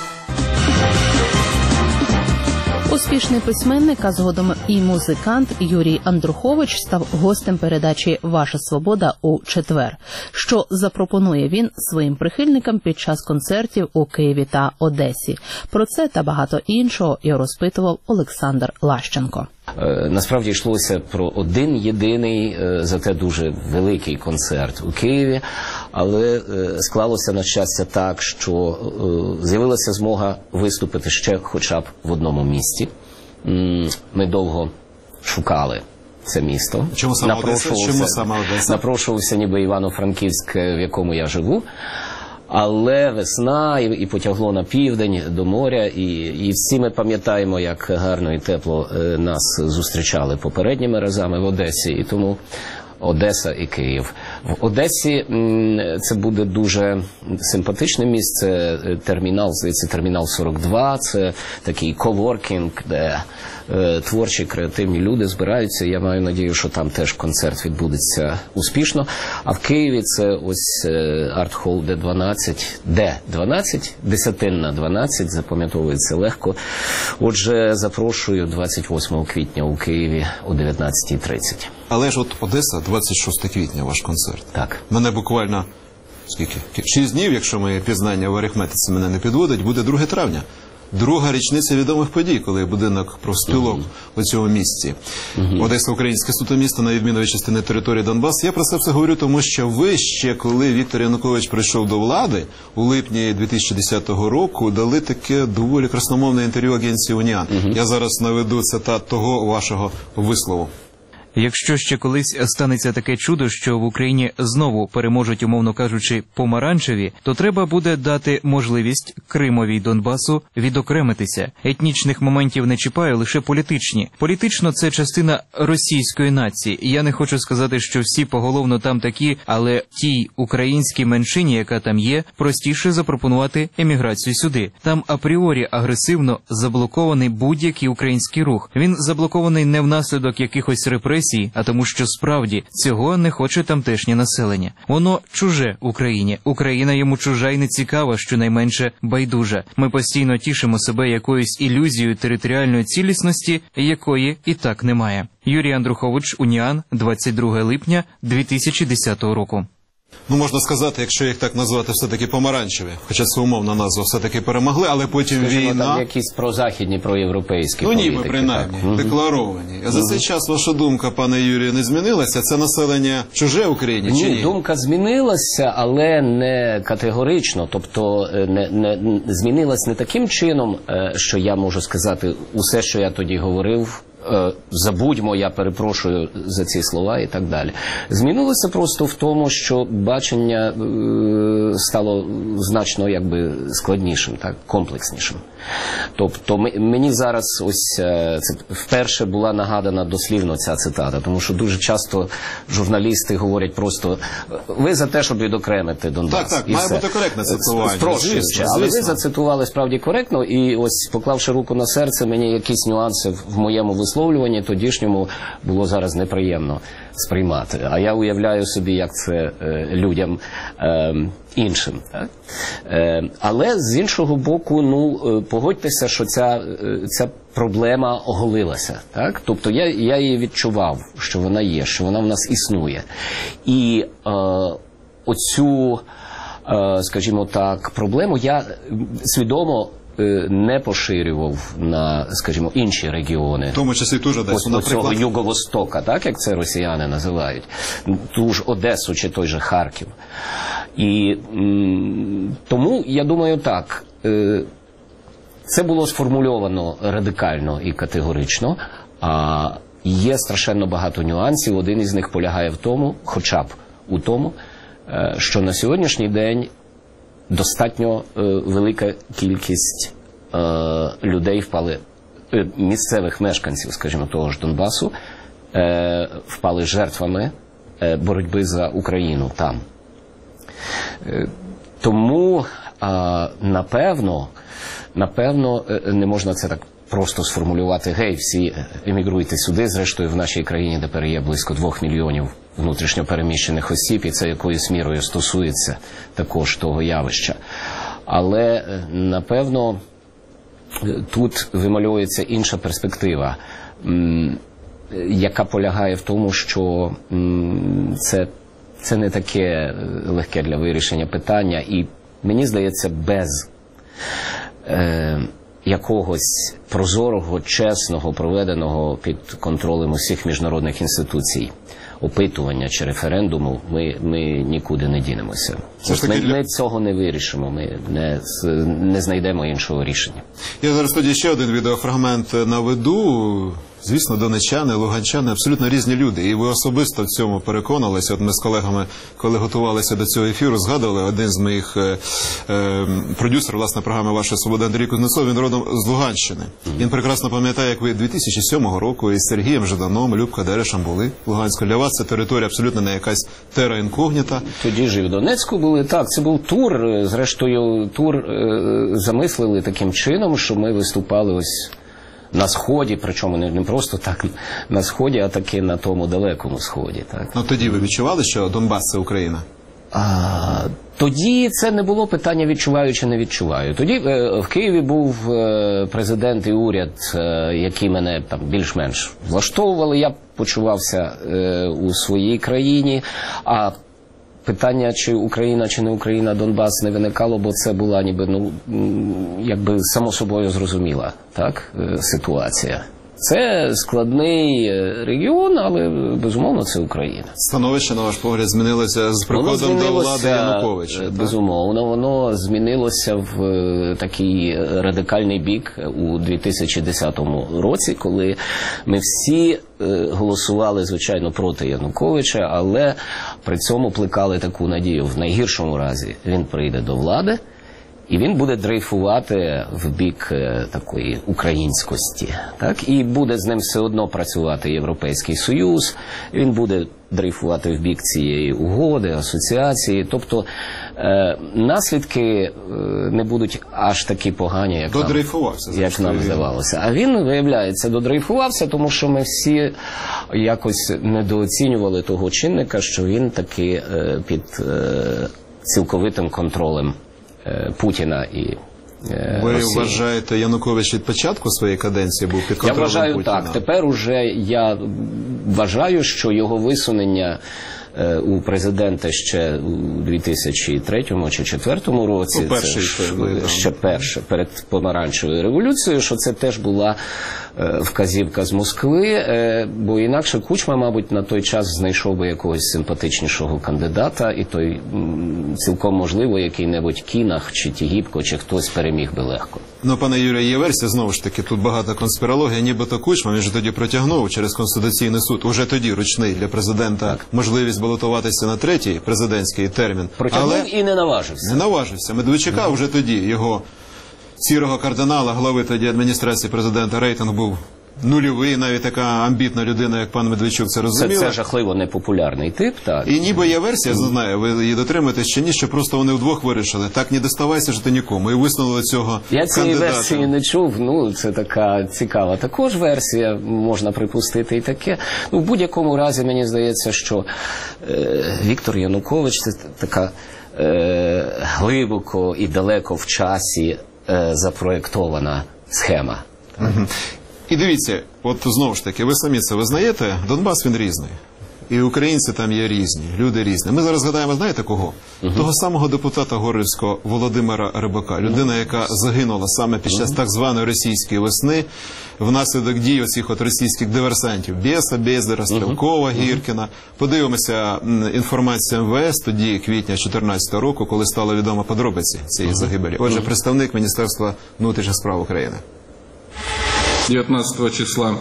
Успішний письменник, а згодом і музикант Юрій Андрухович став гостем передачі «Ваша свобода» у четвер. Що запропонує він своїм прихильникам під час концертів у Києві та Одесі? Про це та багато іншого і розпитував Олександр Лащенко. Насправді йшлося про один єдиний, зате дуже великий концерт у Києві, але склалося, на щастя, так, що з'явилася змога виступити ще хоча б в одному місті. Ми довго шукали це місто. Чому саме Одеса? Чому саме Одеса? Напрошувався ніби Івано-Франківськ, в якому я живу. Але весна і, і потягло на південь до моря, і, і всі ми пам'ятаємо, як гарно і тепло е, нас зустрічали попередніми разами в Одесі, і тому Одеса і Київ. В Одесі м, це буде дуже симпатичне місце, термінал, здається, термінал сорок два, це такий коворкінг, де е, творчі, креативні люди збираються. Я маю надію, що там теж концерт відбудеться успішно. А в Києві це ось арт-холл Д дванадцять, Д дванадцять, десятинна дванадцять, запам'ятовується легко. Отже, запрошую двадцять восьмого квітня у Києві о дев'ятнадцятій тридцять. Але ж от Одеса, двадцять шостого квітня, ваш концерт. Так. Мене буквально, скільки? Шість днів, якщо моє пізнання в арифметиці мене не підводить, буде друге травня. Друга річниця відомих подій, коли будинок профспілок uh-huh. у цьому місці. Uh-huh. Одеса – українське суто місто, на відміну від частини території Донбасу. Я про це все говорю, тому що ви ще, коли Віктор Янукович прийшов до влади, у липні дві тисячі десятого року, дали таке доволі красномовне інтерв'ю агенції «Уніан». Uh-huh. Я зараз наведу цитат того вашого вислову. Якщо ще колись станеться таке чудо, що в Україні знову переможуть, умовно кажучи, помаранчеві, то треба буде дати можливість Кримові й Донбасу відокремитися. Етнічних моментів не чіпаю, лише політичні. Політично це частина російської нації. Я не хочу сказати, що всі поголовно там такі, але тій українській меншині, яка там є, простіше запропонувати еміграцію сюди. Там апріорі агресивно заблокований будь-який український рух. Він заблокований не внаслідок якихось репресій, а тому, що справді цього не хоче тамтешнє населення. Воно чуже Україні. Україна йому чужа і не цікава, щонайменше байдужа. Ми постійно тішимо себе якоюсь ілюзією територіальної цілісності, якої і так немає. Юрій Андрухович, Уніан, двадцять друге липня дві тисячі десятого року. Ну, можна сказати, якщо їх так назвати, все-таки помаранчеві. Хоча це умовна назва, все-таки перемогли, але потім Скажімо, війна... там якісь прозахідні, проєвропейські ну, політики. Ну, ніби, принаймні, так. декларовані. А за цей час ваша думка, пане Юрію, не змінилася? Це населення чуже Україні чи ні? Ні, думка змінилася, але не категорично. Тобто, не, не, змінилась не таким чином, що я можу сказати, усе, що я тоді говорив, забудьмо, я перепрошую за ці слова і так далі. Змінилося просто в тому, що бачення е, стало значно якби складнішим, так, комплекснішим. Тобто мені зараз ось е, це вперше була нагадана дослівно ця цитата, тому що дуже часто журналісти говорять просто ви за те, щоб відокремити Донбас. Так, так, має бути коректне цитування. Спрощуючи, але ви зацитували справді коректно і ось, поклавши руку на серце, мені якісь нюанси в моєму висловлюванні тодішньому було зараз неприємно сприймати. А я уявляю собі, як це е, людям е, іншим. Так? Е, але з іншого боку, ну, е, погодьтеся, що ця, е, ця проблема оголилася. Так? Тобто я, я її відчував, що вона є, що вона в нас існує. І е, оцю, е, скажімо так, проблему я свідомо не поширював на, скажімо, інші регіони. В тому числі теж десь, наприклад, Юго-Востока, так, як це росіяни називають. Ту ж Одесу чи той же Харків. І м, тому, я думаю, так, е, це було сформульовано радикально і категорично, а є страшенно багато нюансів. Один із них полягає в тому, хоча б у тому, е, що на сьогоднішній день достатньо е, велика кількість е, людей впали, е, місцевих мешканців, скажімо, того ж Донбасу, е, впали жертвами е, боротьби за Україну там. Е, тому, е, напевно, напевно, е, не можна це так просто сформулювати, гей, всі емігруйте сюди, зрештою в нашій країні тепер є близько двох мільйонів внутрішньо переміщених осіб, і це якоюсь мірою стосується також того явища. Але, напевно, тут вимальовується інша перспектива, яка полягає в тому, що це, це не таке легке для вирішення питання, і мені здається, без е, якогось прозорого, чесного, проведеного під контролем усіх міжнародних інституцій опитування чи референдуму, ми, ми нікуди не дінемося. Ми, ми цього не вирішимо, ми не, не знайдемо іншого рішення. Я зараз тоді ще один відеофрагмент наведу. Звісно, донеччани, луганчани – абсолютно різні люди. І ви особисто в цьому переконалися. От ми з колегами, коли готувалися до цього ефіру, згадували, один з моїх е, е, продюсерів, власне, програми «Ваша свобода» Андрій Кузнецов, він родом з Луганщини. Він прекрасно пам'ятає, як ви дві тисячі сьомого року із Сергієм Жданом, Любка Дерешем були в Луганську. Для вас це територія абсолютно не якась тера інкогніта. Тоді ж і в Донецьку були. Так, це був тур. Зрештою, тур е, замислили таким чином, що ми виступали ось на Сході, причому не, не просто так на Сході, а таки на тому далекому Сході. Так. Ну тоді ви відчували, що Донбас – це Україна? А, тоді це не було питання відчуваю чи не відчуваю. Тоді е, в Києві був е, президент і уряд, е, які мене там більш-менш влаштовували. Я почувався е, у своїй країні, а питання, чи Україна, чи не Україна, Донбас не виникало, бо це була ніби, ну, якби само собою зрозуміла, так, ситуація. Це складний регіон, але, безумовно, це Україна. Становище, на ваш погляд, змінилося з приходом до влади Януковича? Безумовно, воно змінилося в такий радикальний бік у дві тисячі десятому році, коли ми всі голосували, звичайно, проти Януковича, але при цьому плекали таку надію. В найгіршому разі він прийде до влади, і він буде дрейфувати в бік е, такої українськості. Так? І буде з ним все одно працювати Європейський Союз, він буде дрейфувати в бік цієї угоди, асоціації. Тобто е, наслідки е, не будуть аж такі погані, як, нам, як нам здавалося. А він, виявляється, додрейфувався, тому що ми всі якось недооцінювали того чинника, що він таки е, під е, цілковитим контролем Путіна і е, Ви Росії. вважаєте, Янукович від початку своєї каденції був під контролем Путіна? Я вважаю так. Тепер уже я вважаю, що його висунення е, у президента ще у дві тисячі третьому чи дві тисячі четвертому році, ну, перший, це ж, ви, ще перше, перед помаранчевою революцією, що це теж була е, вказівка з Москви, е, бо інакше Кучма, мабуть, на той час знайшов би якогось симпатичнішого кандидата, і той м, цілком можливо який-небудь Кінах чи Тігіпко, чи хтось переміг би легко. Ну, пане Юрію, є версія, знову ж таки, тут багато конспірології, нібито Кучма, він же тоді протягнув через Конституційний суд, уже тоді ручний для президента, так, можливість балотуватися на третій президентський термін. Протягнув, але і не наважився. Не наважився. Медведчука вже тоді, його сірого кардинала, глави тоді адміністрації президента, рейтинг був нульовий, навіть така амбітна людина, як пан Медведчук, це розуміла. Це, це жахливо непопулярний тип, так. І ніби є версія, не знаю, ви її дотримуєтесь чи ні, що просто вони вдвох вирішили, так не доставайся ж ти нікому, і висунули цього Я кандидата. цієї версії не чув, ну, це така цікава також версія, можна припустити і таке. Ну, в будь-якому разі, мені здається, що е, Віктор Янукович – це така е, глибоко і далеко в часі е, запроєктована схема. Угу. І дивіться, от знову ж таки, ви самі це визнаєте, Донбас він різний. І українці там є різні, люди різні. Ми зараз згадаємо, знаєте кого? Uh-huh. Того самого депутата Горлівського Володимира Рибака. Людина, uh-huh. яка загинула саме під час uh-huh. так званої російської весни, внаслідок дій оцих от російських диверсантів. Бєса, Бездера, Стрелкова, uh-huh. Гіркіна. Подивимося інформацію ем ве ес тоді, квітня дві тисячі чотирнадцятого року, коли стало відомо подробиці цієї uh-huh. загибелі. Отже, uh-huh. представник Міністерства внутрішніх справ України. девятнадцатого числа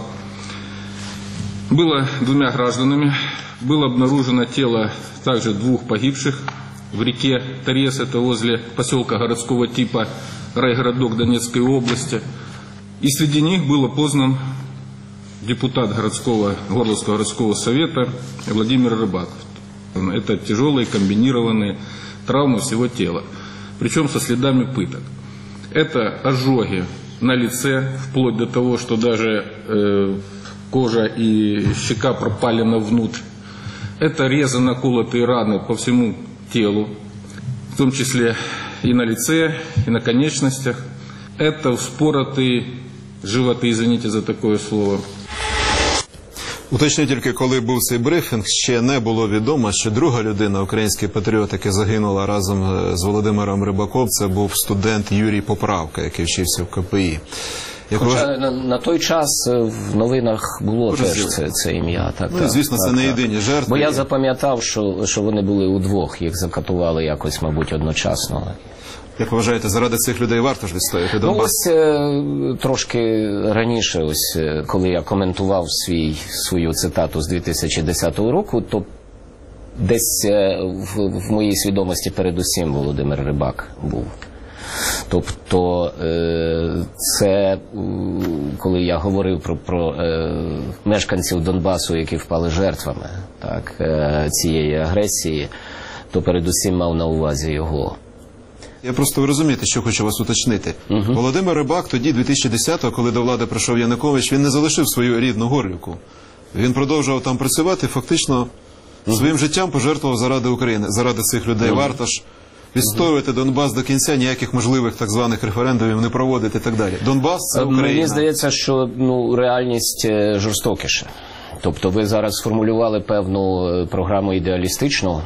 было двумя гражданами, было обнаружено тело также двух погибших в реке Торез, это возле поселка городского типа райгородок Донецкой области. И среди них был опознан депутат городского, Горловского городского совета Владимир Рыбаков. Это тяжелые комбинированные травмы всего тела, причем со следами пыток. Это ожоги на лице, вплоть до того, что даже э, кожа и щека пропали внутрь. Это резано-колотые раны по всему телу, в том числе и на лице, и на конечностях. Это вспоротые животы, извините за такое слово. Уточню тільки, коли був цей брифінг, ще не було відомо, що друга людина, український патріот, яка загинула разом з Володимиром Рибаком, це був студент Юрій Поправка, який вчився в ка пе і. Як Хоча ви... на, на той час в новинах було Розділ. теж це, це ім'я. Так, ну, так, звісно, так, це так. не єдині жертви. Бо я запам'ятав, що, що вони були удвох, їх закатували якось, мабуть, одночасно. Як вважаєте, заради цих людей варто ж відстояти Донбас? Ну, ось е, трошки раніше, ось, коли я коментував свій, свою цитату з дві тисячі десятого року, то десь е, в, в моїй свідомості передусім Володимир Рибак був. Тобто е, це, коли я говорив про, про е, мешканців Донбасу, які впали жертвами так, е, цієї агресії, то передусім мав на увазі його. Я просто, ви розумієте, що хочу вас уточнити. Угу. Володимир Рибак тоді, дві тисячі десятого, коли до влади прийшов Янукович, він не залишив свою рідну Горлівку. Він продовжував там працювати, фактично угу. своїм життям пожертвував заради України, заради цих людей. Угу. Варто ж відстоювати Донбас до кінця, ніяких можливих так званих референдумів не проводити і так далі. Донбас – це Україна. Мені здається, що ну, реальність жорстокіша. Тобто ви зараз сформулювали певну програму ідеалістичну.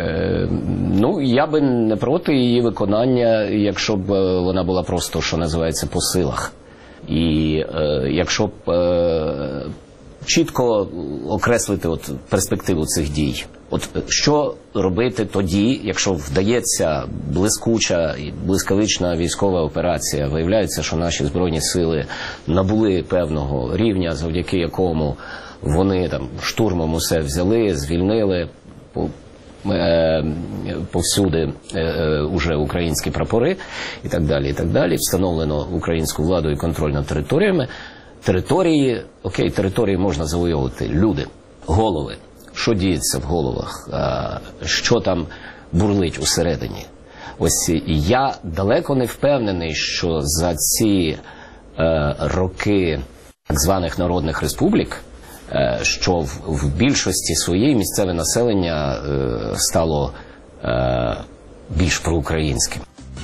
Ну, я би не проти її виконання, якщо б вона була просто, що називається, по силах. І е, якщо б е, чітко окреслити от перспективу цих дій. От що робити тоді, якщо вдається блискуча і блискавична військова операція, виявляється, що наші Збройні сили набули певного рівня, завдяки якому вони там штурмом усе взяли, звільнили по, е, повсюди е, уже українські прапори і так далі, і так далі. Встановлено українську владу і контроль над територіями. Території, окей, території можна завойовувати, люди, голови. Що діється в головах, що там бурлить усередині. Ось я далеко не впевнений, що за ці е, роки так званих народних республік, е, що в, в більшості своїй місцеве населення е, стало е, більш проукраїнським.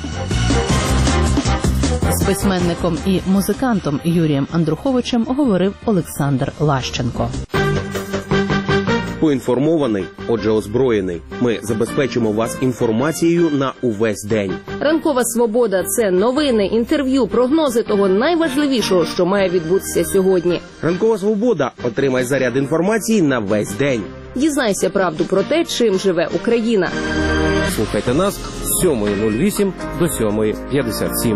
З письменником і музикантом Юрієм Андруховичем говорив Олександр Лащенко. Поінформований, отже озброєний. Ми забезпечимо вас інформацією на увесь день. Ранкова свобода – це новини, інтерв'ю, прогнози того найважливішого, що має відбутися сьогодні. Ранкова свобода – отримай заряд інформації на весь день. Дізнайся правду про те, чим живе Україна. Слухайте нас з сьомої нуль вісім до сьомої п'ятдесят сім.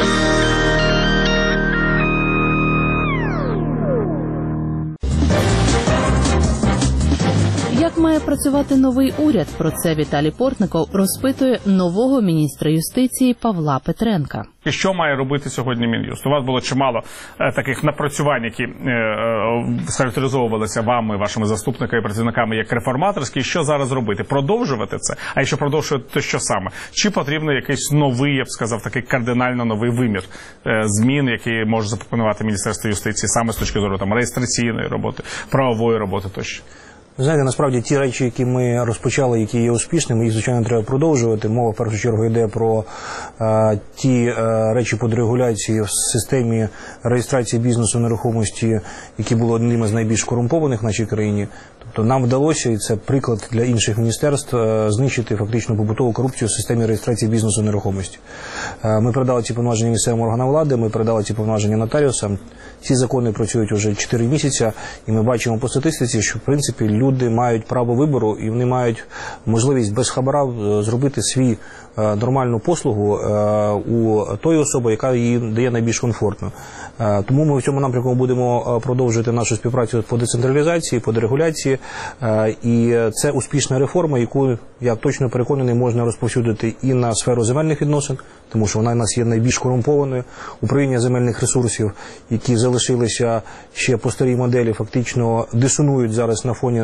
Як має працювати новий уряд? Про це Віталій Портников розпитує нового міністра юстиції Павла Петренка. Що має робити сьогодні Мін'юст? У вас було чимало е, таких напрацювань, які е, е, схарактеризовувалися вами, вашими заступниками і працівниками як реформаторські. Що зараз робити? Продовжувати це? А якщо продовжувати, то що саме? Чи потрібно якийсь новий, я б сказав, такий кардинально новий вимір е, змін, які може запропонувати Міністерство юстиції саме з точки зору там реєстраційної роботи, правової роботи тощо? Знаєте, насправді ті речі, які ми розпочали, які є успішними, їх, звичайно, треба продовжувати. Мова, в першу чергу, йде про е, ті е, речі по дерегуляції в системі реєстрації бізнесу нерухомості, які були одним із найбільш корумпованих в нашій країні. Тобто нам вдалося, і це приклад для інших міністерств, е, знищити фактично побутову корупцію в системі реєстрації бізнесу нерухомості. Е, ми передали ці повноваження місцевим органам влади, ми передали ці повноваження нотаріусам. Ці закони працюють вже чотири місяці, і ми бачимо по статистиці, що, в принципі, люди мають право вибору, і вони мають можливість без хабара зробити свій е, нормальну послугу е, у тої особи, яка її дає найбільш комфортно. Е, тому ми в цьому напрямку будемо продовжувати нашу співпрацю по децентралізації, по дерегуляції, е, і це успішна реформа, яку, я точно переконаний, можна розповсюдити і на сферу земельних відносин, тому що вона у нас є найбільш корумпованою, управління земельних ресурсів, які залишилися ще по старій моделі, фактично дисонують зараз на фоні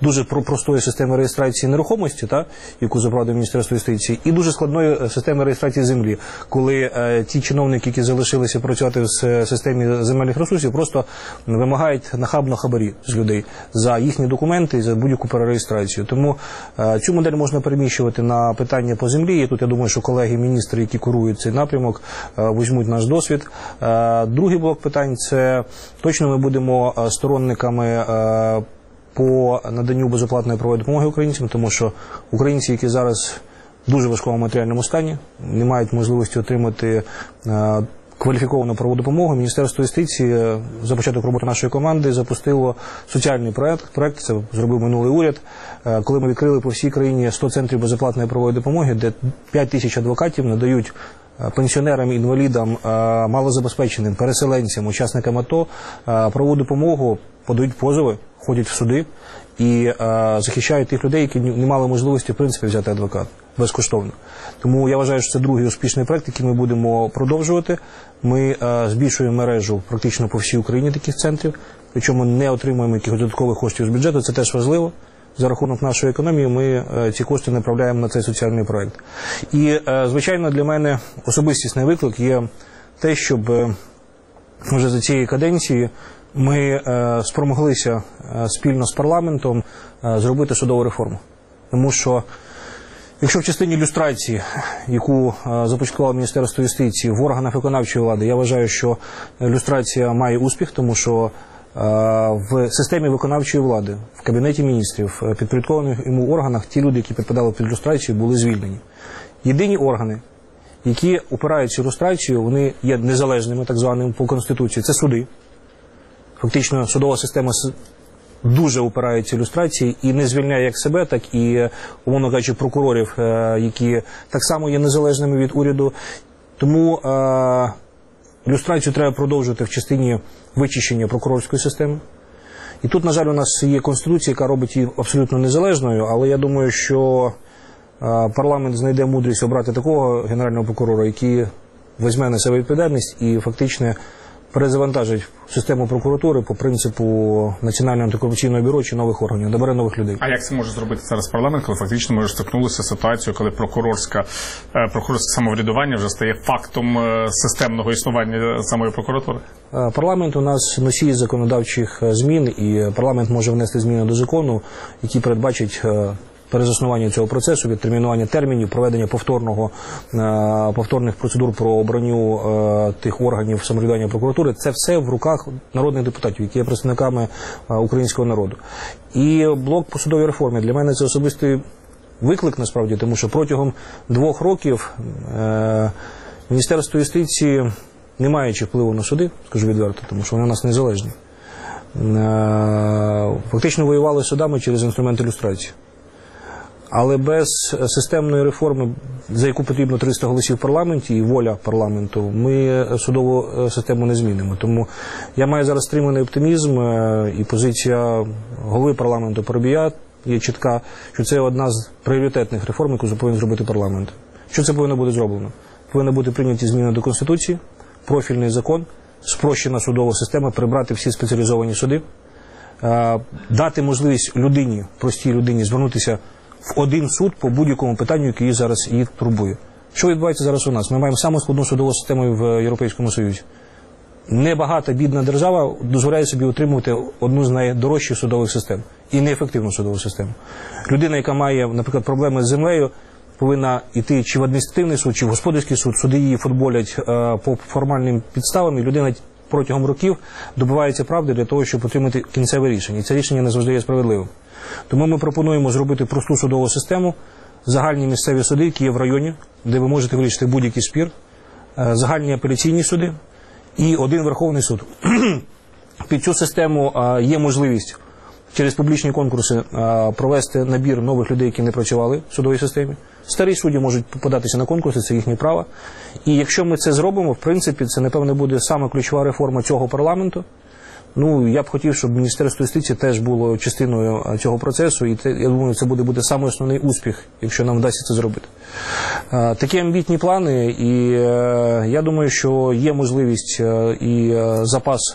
дуже простої системи реєстрації нерухомості, та, яку запровадив Міністерство юстиції, і дуже складної системи реєстрації землі, коли е, ті чиновники, які залишилися працювати в системі земельних ресурсів, просто вимагають нахабно хабарі з людей за їхні документи і за будь-яку перереєстрацію. Тому е, цю модель можна переміщувати на питання по землі, і тут я думаю, що колеги-міністри, які курують цей напрямок, е, візьмуть наш досвід. Е, другий блок питань – це точно ми будемо сторонниками е, по наданню безоплатної правової допомоги українцям, тому що українці, які зараз в дуже важкому матеріальному стані, не мають можливості отримати е, кваліфіковану правову допомогу. Міністерство юстиції за початок роботи нашої команди запустило соціальний проект. Проект це зробив минулий уряд, е, коли ми відкрили по всій країні сто центрів безоплатної правової допомоги, де п'ять тисяч адвокатів надають пенсіонерам, інвалідам, малозабезпеченим, переселенцям, учасникам АТО правову допомогу, подають позови, ходять в суди і захищають тих людей, які не мали можливості, в принципі, взяти адвоката безкоштовно. Тому я вважаю, що це другий успішний проект, який ми будемо продовжувати. Ми збільшуємо мережу практично по всій Україні таких центрів, причому не отримуємо якихось додаткових коштів з бюджету, це теж важливо. За рахунок нашої економії ми ці кошти направляємо на цей соціальний проект. І, звичайно, для мене особистісний виклик є те, щоб вже за цієї каденції ми спромоглися спільно з парламентом зробити судову реформу. Тому що, якщо в частині люстрації, яку започаткувало Міністерство юстиції в органах виконавчої влади, я вважаю, що люстрація має успіх, тому що в системі виконавчої влади, в Кабінеті міністрів, підпорядкованих йому органах, ті люди, які підпадали під люстрацію, були звільнені. Єдині органи, які опираються в люстрацію, вони є незалежними, так званими, по Конституції, це суди. Фактично, судова система дуже опирається в люстрації і не звільняє як себе, так і, умовно кажучи, прокурорів, які так само є незалежними від уряду. Тому люстрацію треба продовжувати в частині вичищення прокурорської системи. І тут, на жаль, у нас є Конституція, яка робить її абсолютно незалежною, але я думаю, що парламент знайде мудрість обрати такого генерального прокурора, який візьме на себе відповідальність і фактично перезавантажить систему прокуратури по принципу Національного антикорупційного бюро чи нових органів, добере нових людей. А як це може зробити зараз парламент, коли фактично ми вже стикнулися з ситуацією, коли прокурорська, прокурорське самоврядування вже стає фактом системного існування самої прокуратури? Парламент у нас носій законодавчих змін, і парламент може внести зміни до закону, які передбачать перезаснування цього процесу, відтермінування термінів, проведення повторного, повторних процедур про обранню тих органів самоврядування прокуратури. Це все в руках народних депутатів, які є представниками українського народу. І блок по судовій реформі для мене це особистий виклик, насправді, тому що протягом двох років Міністерство юстиції, не маючи впливу на суди, скажу відверто, тому що вони у нас незалежні, фактично воювали з судами через інструменти люстрації. Але без системної реформи, за яку потрібно триста голосів в парламенті і воля парламенту, ми судову систему не змінимо. Тому я маю зараз стриманий оптимізм, і позиція голови парламенту Парубія є чітка, що це одна з пріоритетних реформ, яку повинен зробити парламент. Що це повинно бути зроблено? Повинні бути прийняті зміни до Конституції, профільний закон, спрощена судова система, прибрати всі спеціалізовані суди, дати можливість людині, простій людині, звернутися в один суд по будь-якому питанню, яке її зараз їх турбує. Що відбувається зараз у нас? Ми маємо саму складну судову систему в Європейському Союзі. Небагата бідна держава дозволяє собі отримувати одну з найдорожчих судових систем і неефективну судову систему. Людина, яка має, наприклад, проблеми з землею, повинна йти чи в адміністративний суд, чи в господарський суд, суди її футболять е, по формальним підставам, і людина протягом років добивається правди для того, щоб отримати кінцеве рішення. І це рішення не завжди є справедливим. Тому ми пропонуємо зробити просту судову систему, загальні місцеві суди, які є в районі, де ви можете вирішити будь-який спір, загальні апеляційні суди і один Верховний суд. Під цю систему є можливість через публічні конкурси провести набір нових людей, які не працювали в судовій системі. Старі судді можуть податися на конкурси, це їхнє право. І якщо ми це зробимо, в принципі, це, напевне, буде саме ключова реформа цього парламенту. Ну, я б хотів, щоб Міністерство юстиції теж було частиною цього процесу, і те, я думаю, це буде, буде саме основний успіх, якщо нам вдасться це зробити. Такі амбітні плани, і я думаю, що є можливість і запас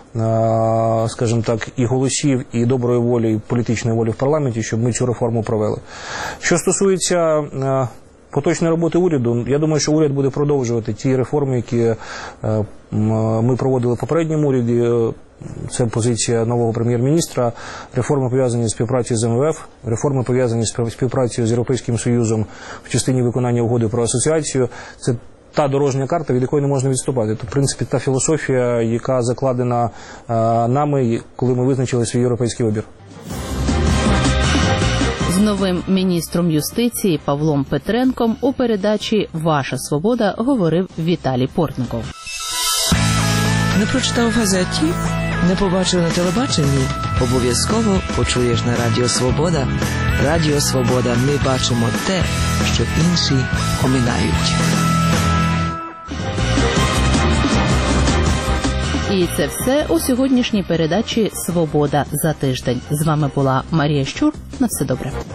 скажімо так, і голосів, і доброї волі, і політичної волі в парламенті, щоб ми цю реформу провели. Що стосується поточної роботи уряду, я думаю, що уряд буде продовжувати ті реформи, які ми проводили в попередньому уряді. Це позиція нового прем'єр-міністра, реформи пов'язані з співпрацею з ем ве еф, реформи пов'язані з співпрацею з Європейським Союзом в частині виконання угоди про асоціацію. Це та дорожня карта, від якої не можна відступати. Це, в принципі, та філософія, яка закладена нами, коли ми визначили свій європейський вибір. З новим міністром юстиції Павлом Петренком у передачі «Ваша свобода» говорив Віталій Портников. Не прочитав в газеті? Не побачив на телебаченні? Обов'язково почуєш на Радіо Свобода. Радіо Свобода. Ми бачимо те, що інші оминають. І це все у сьогоднішній передачі «Свобода за тиждень». З вами була Марія Щур. На все добре.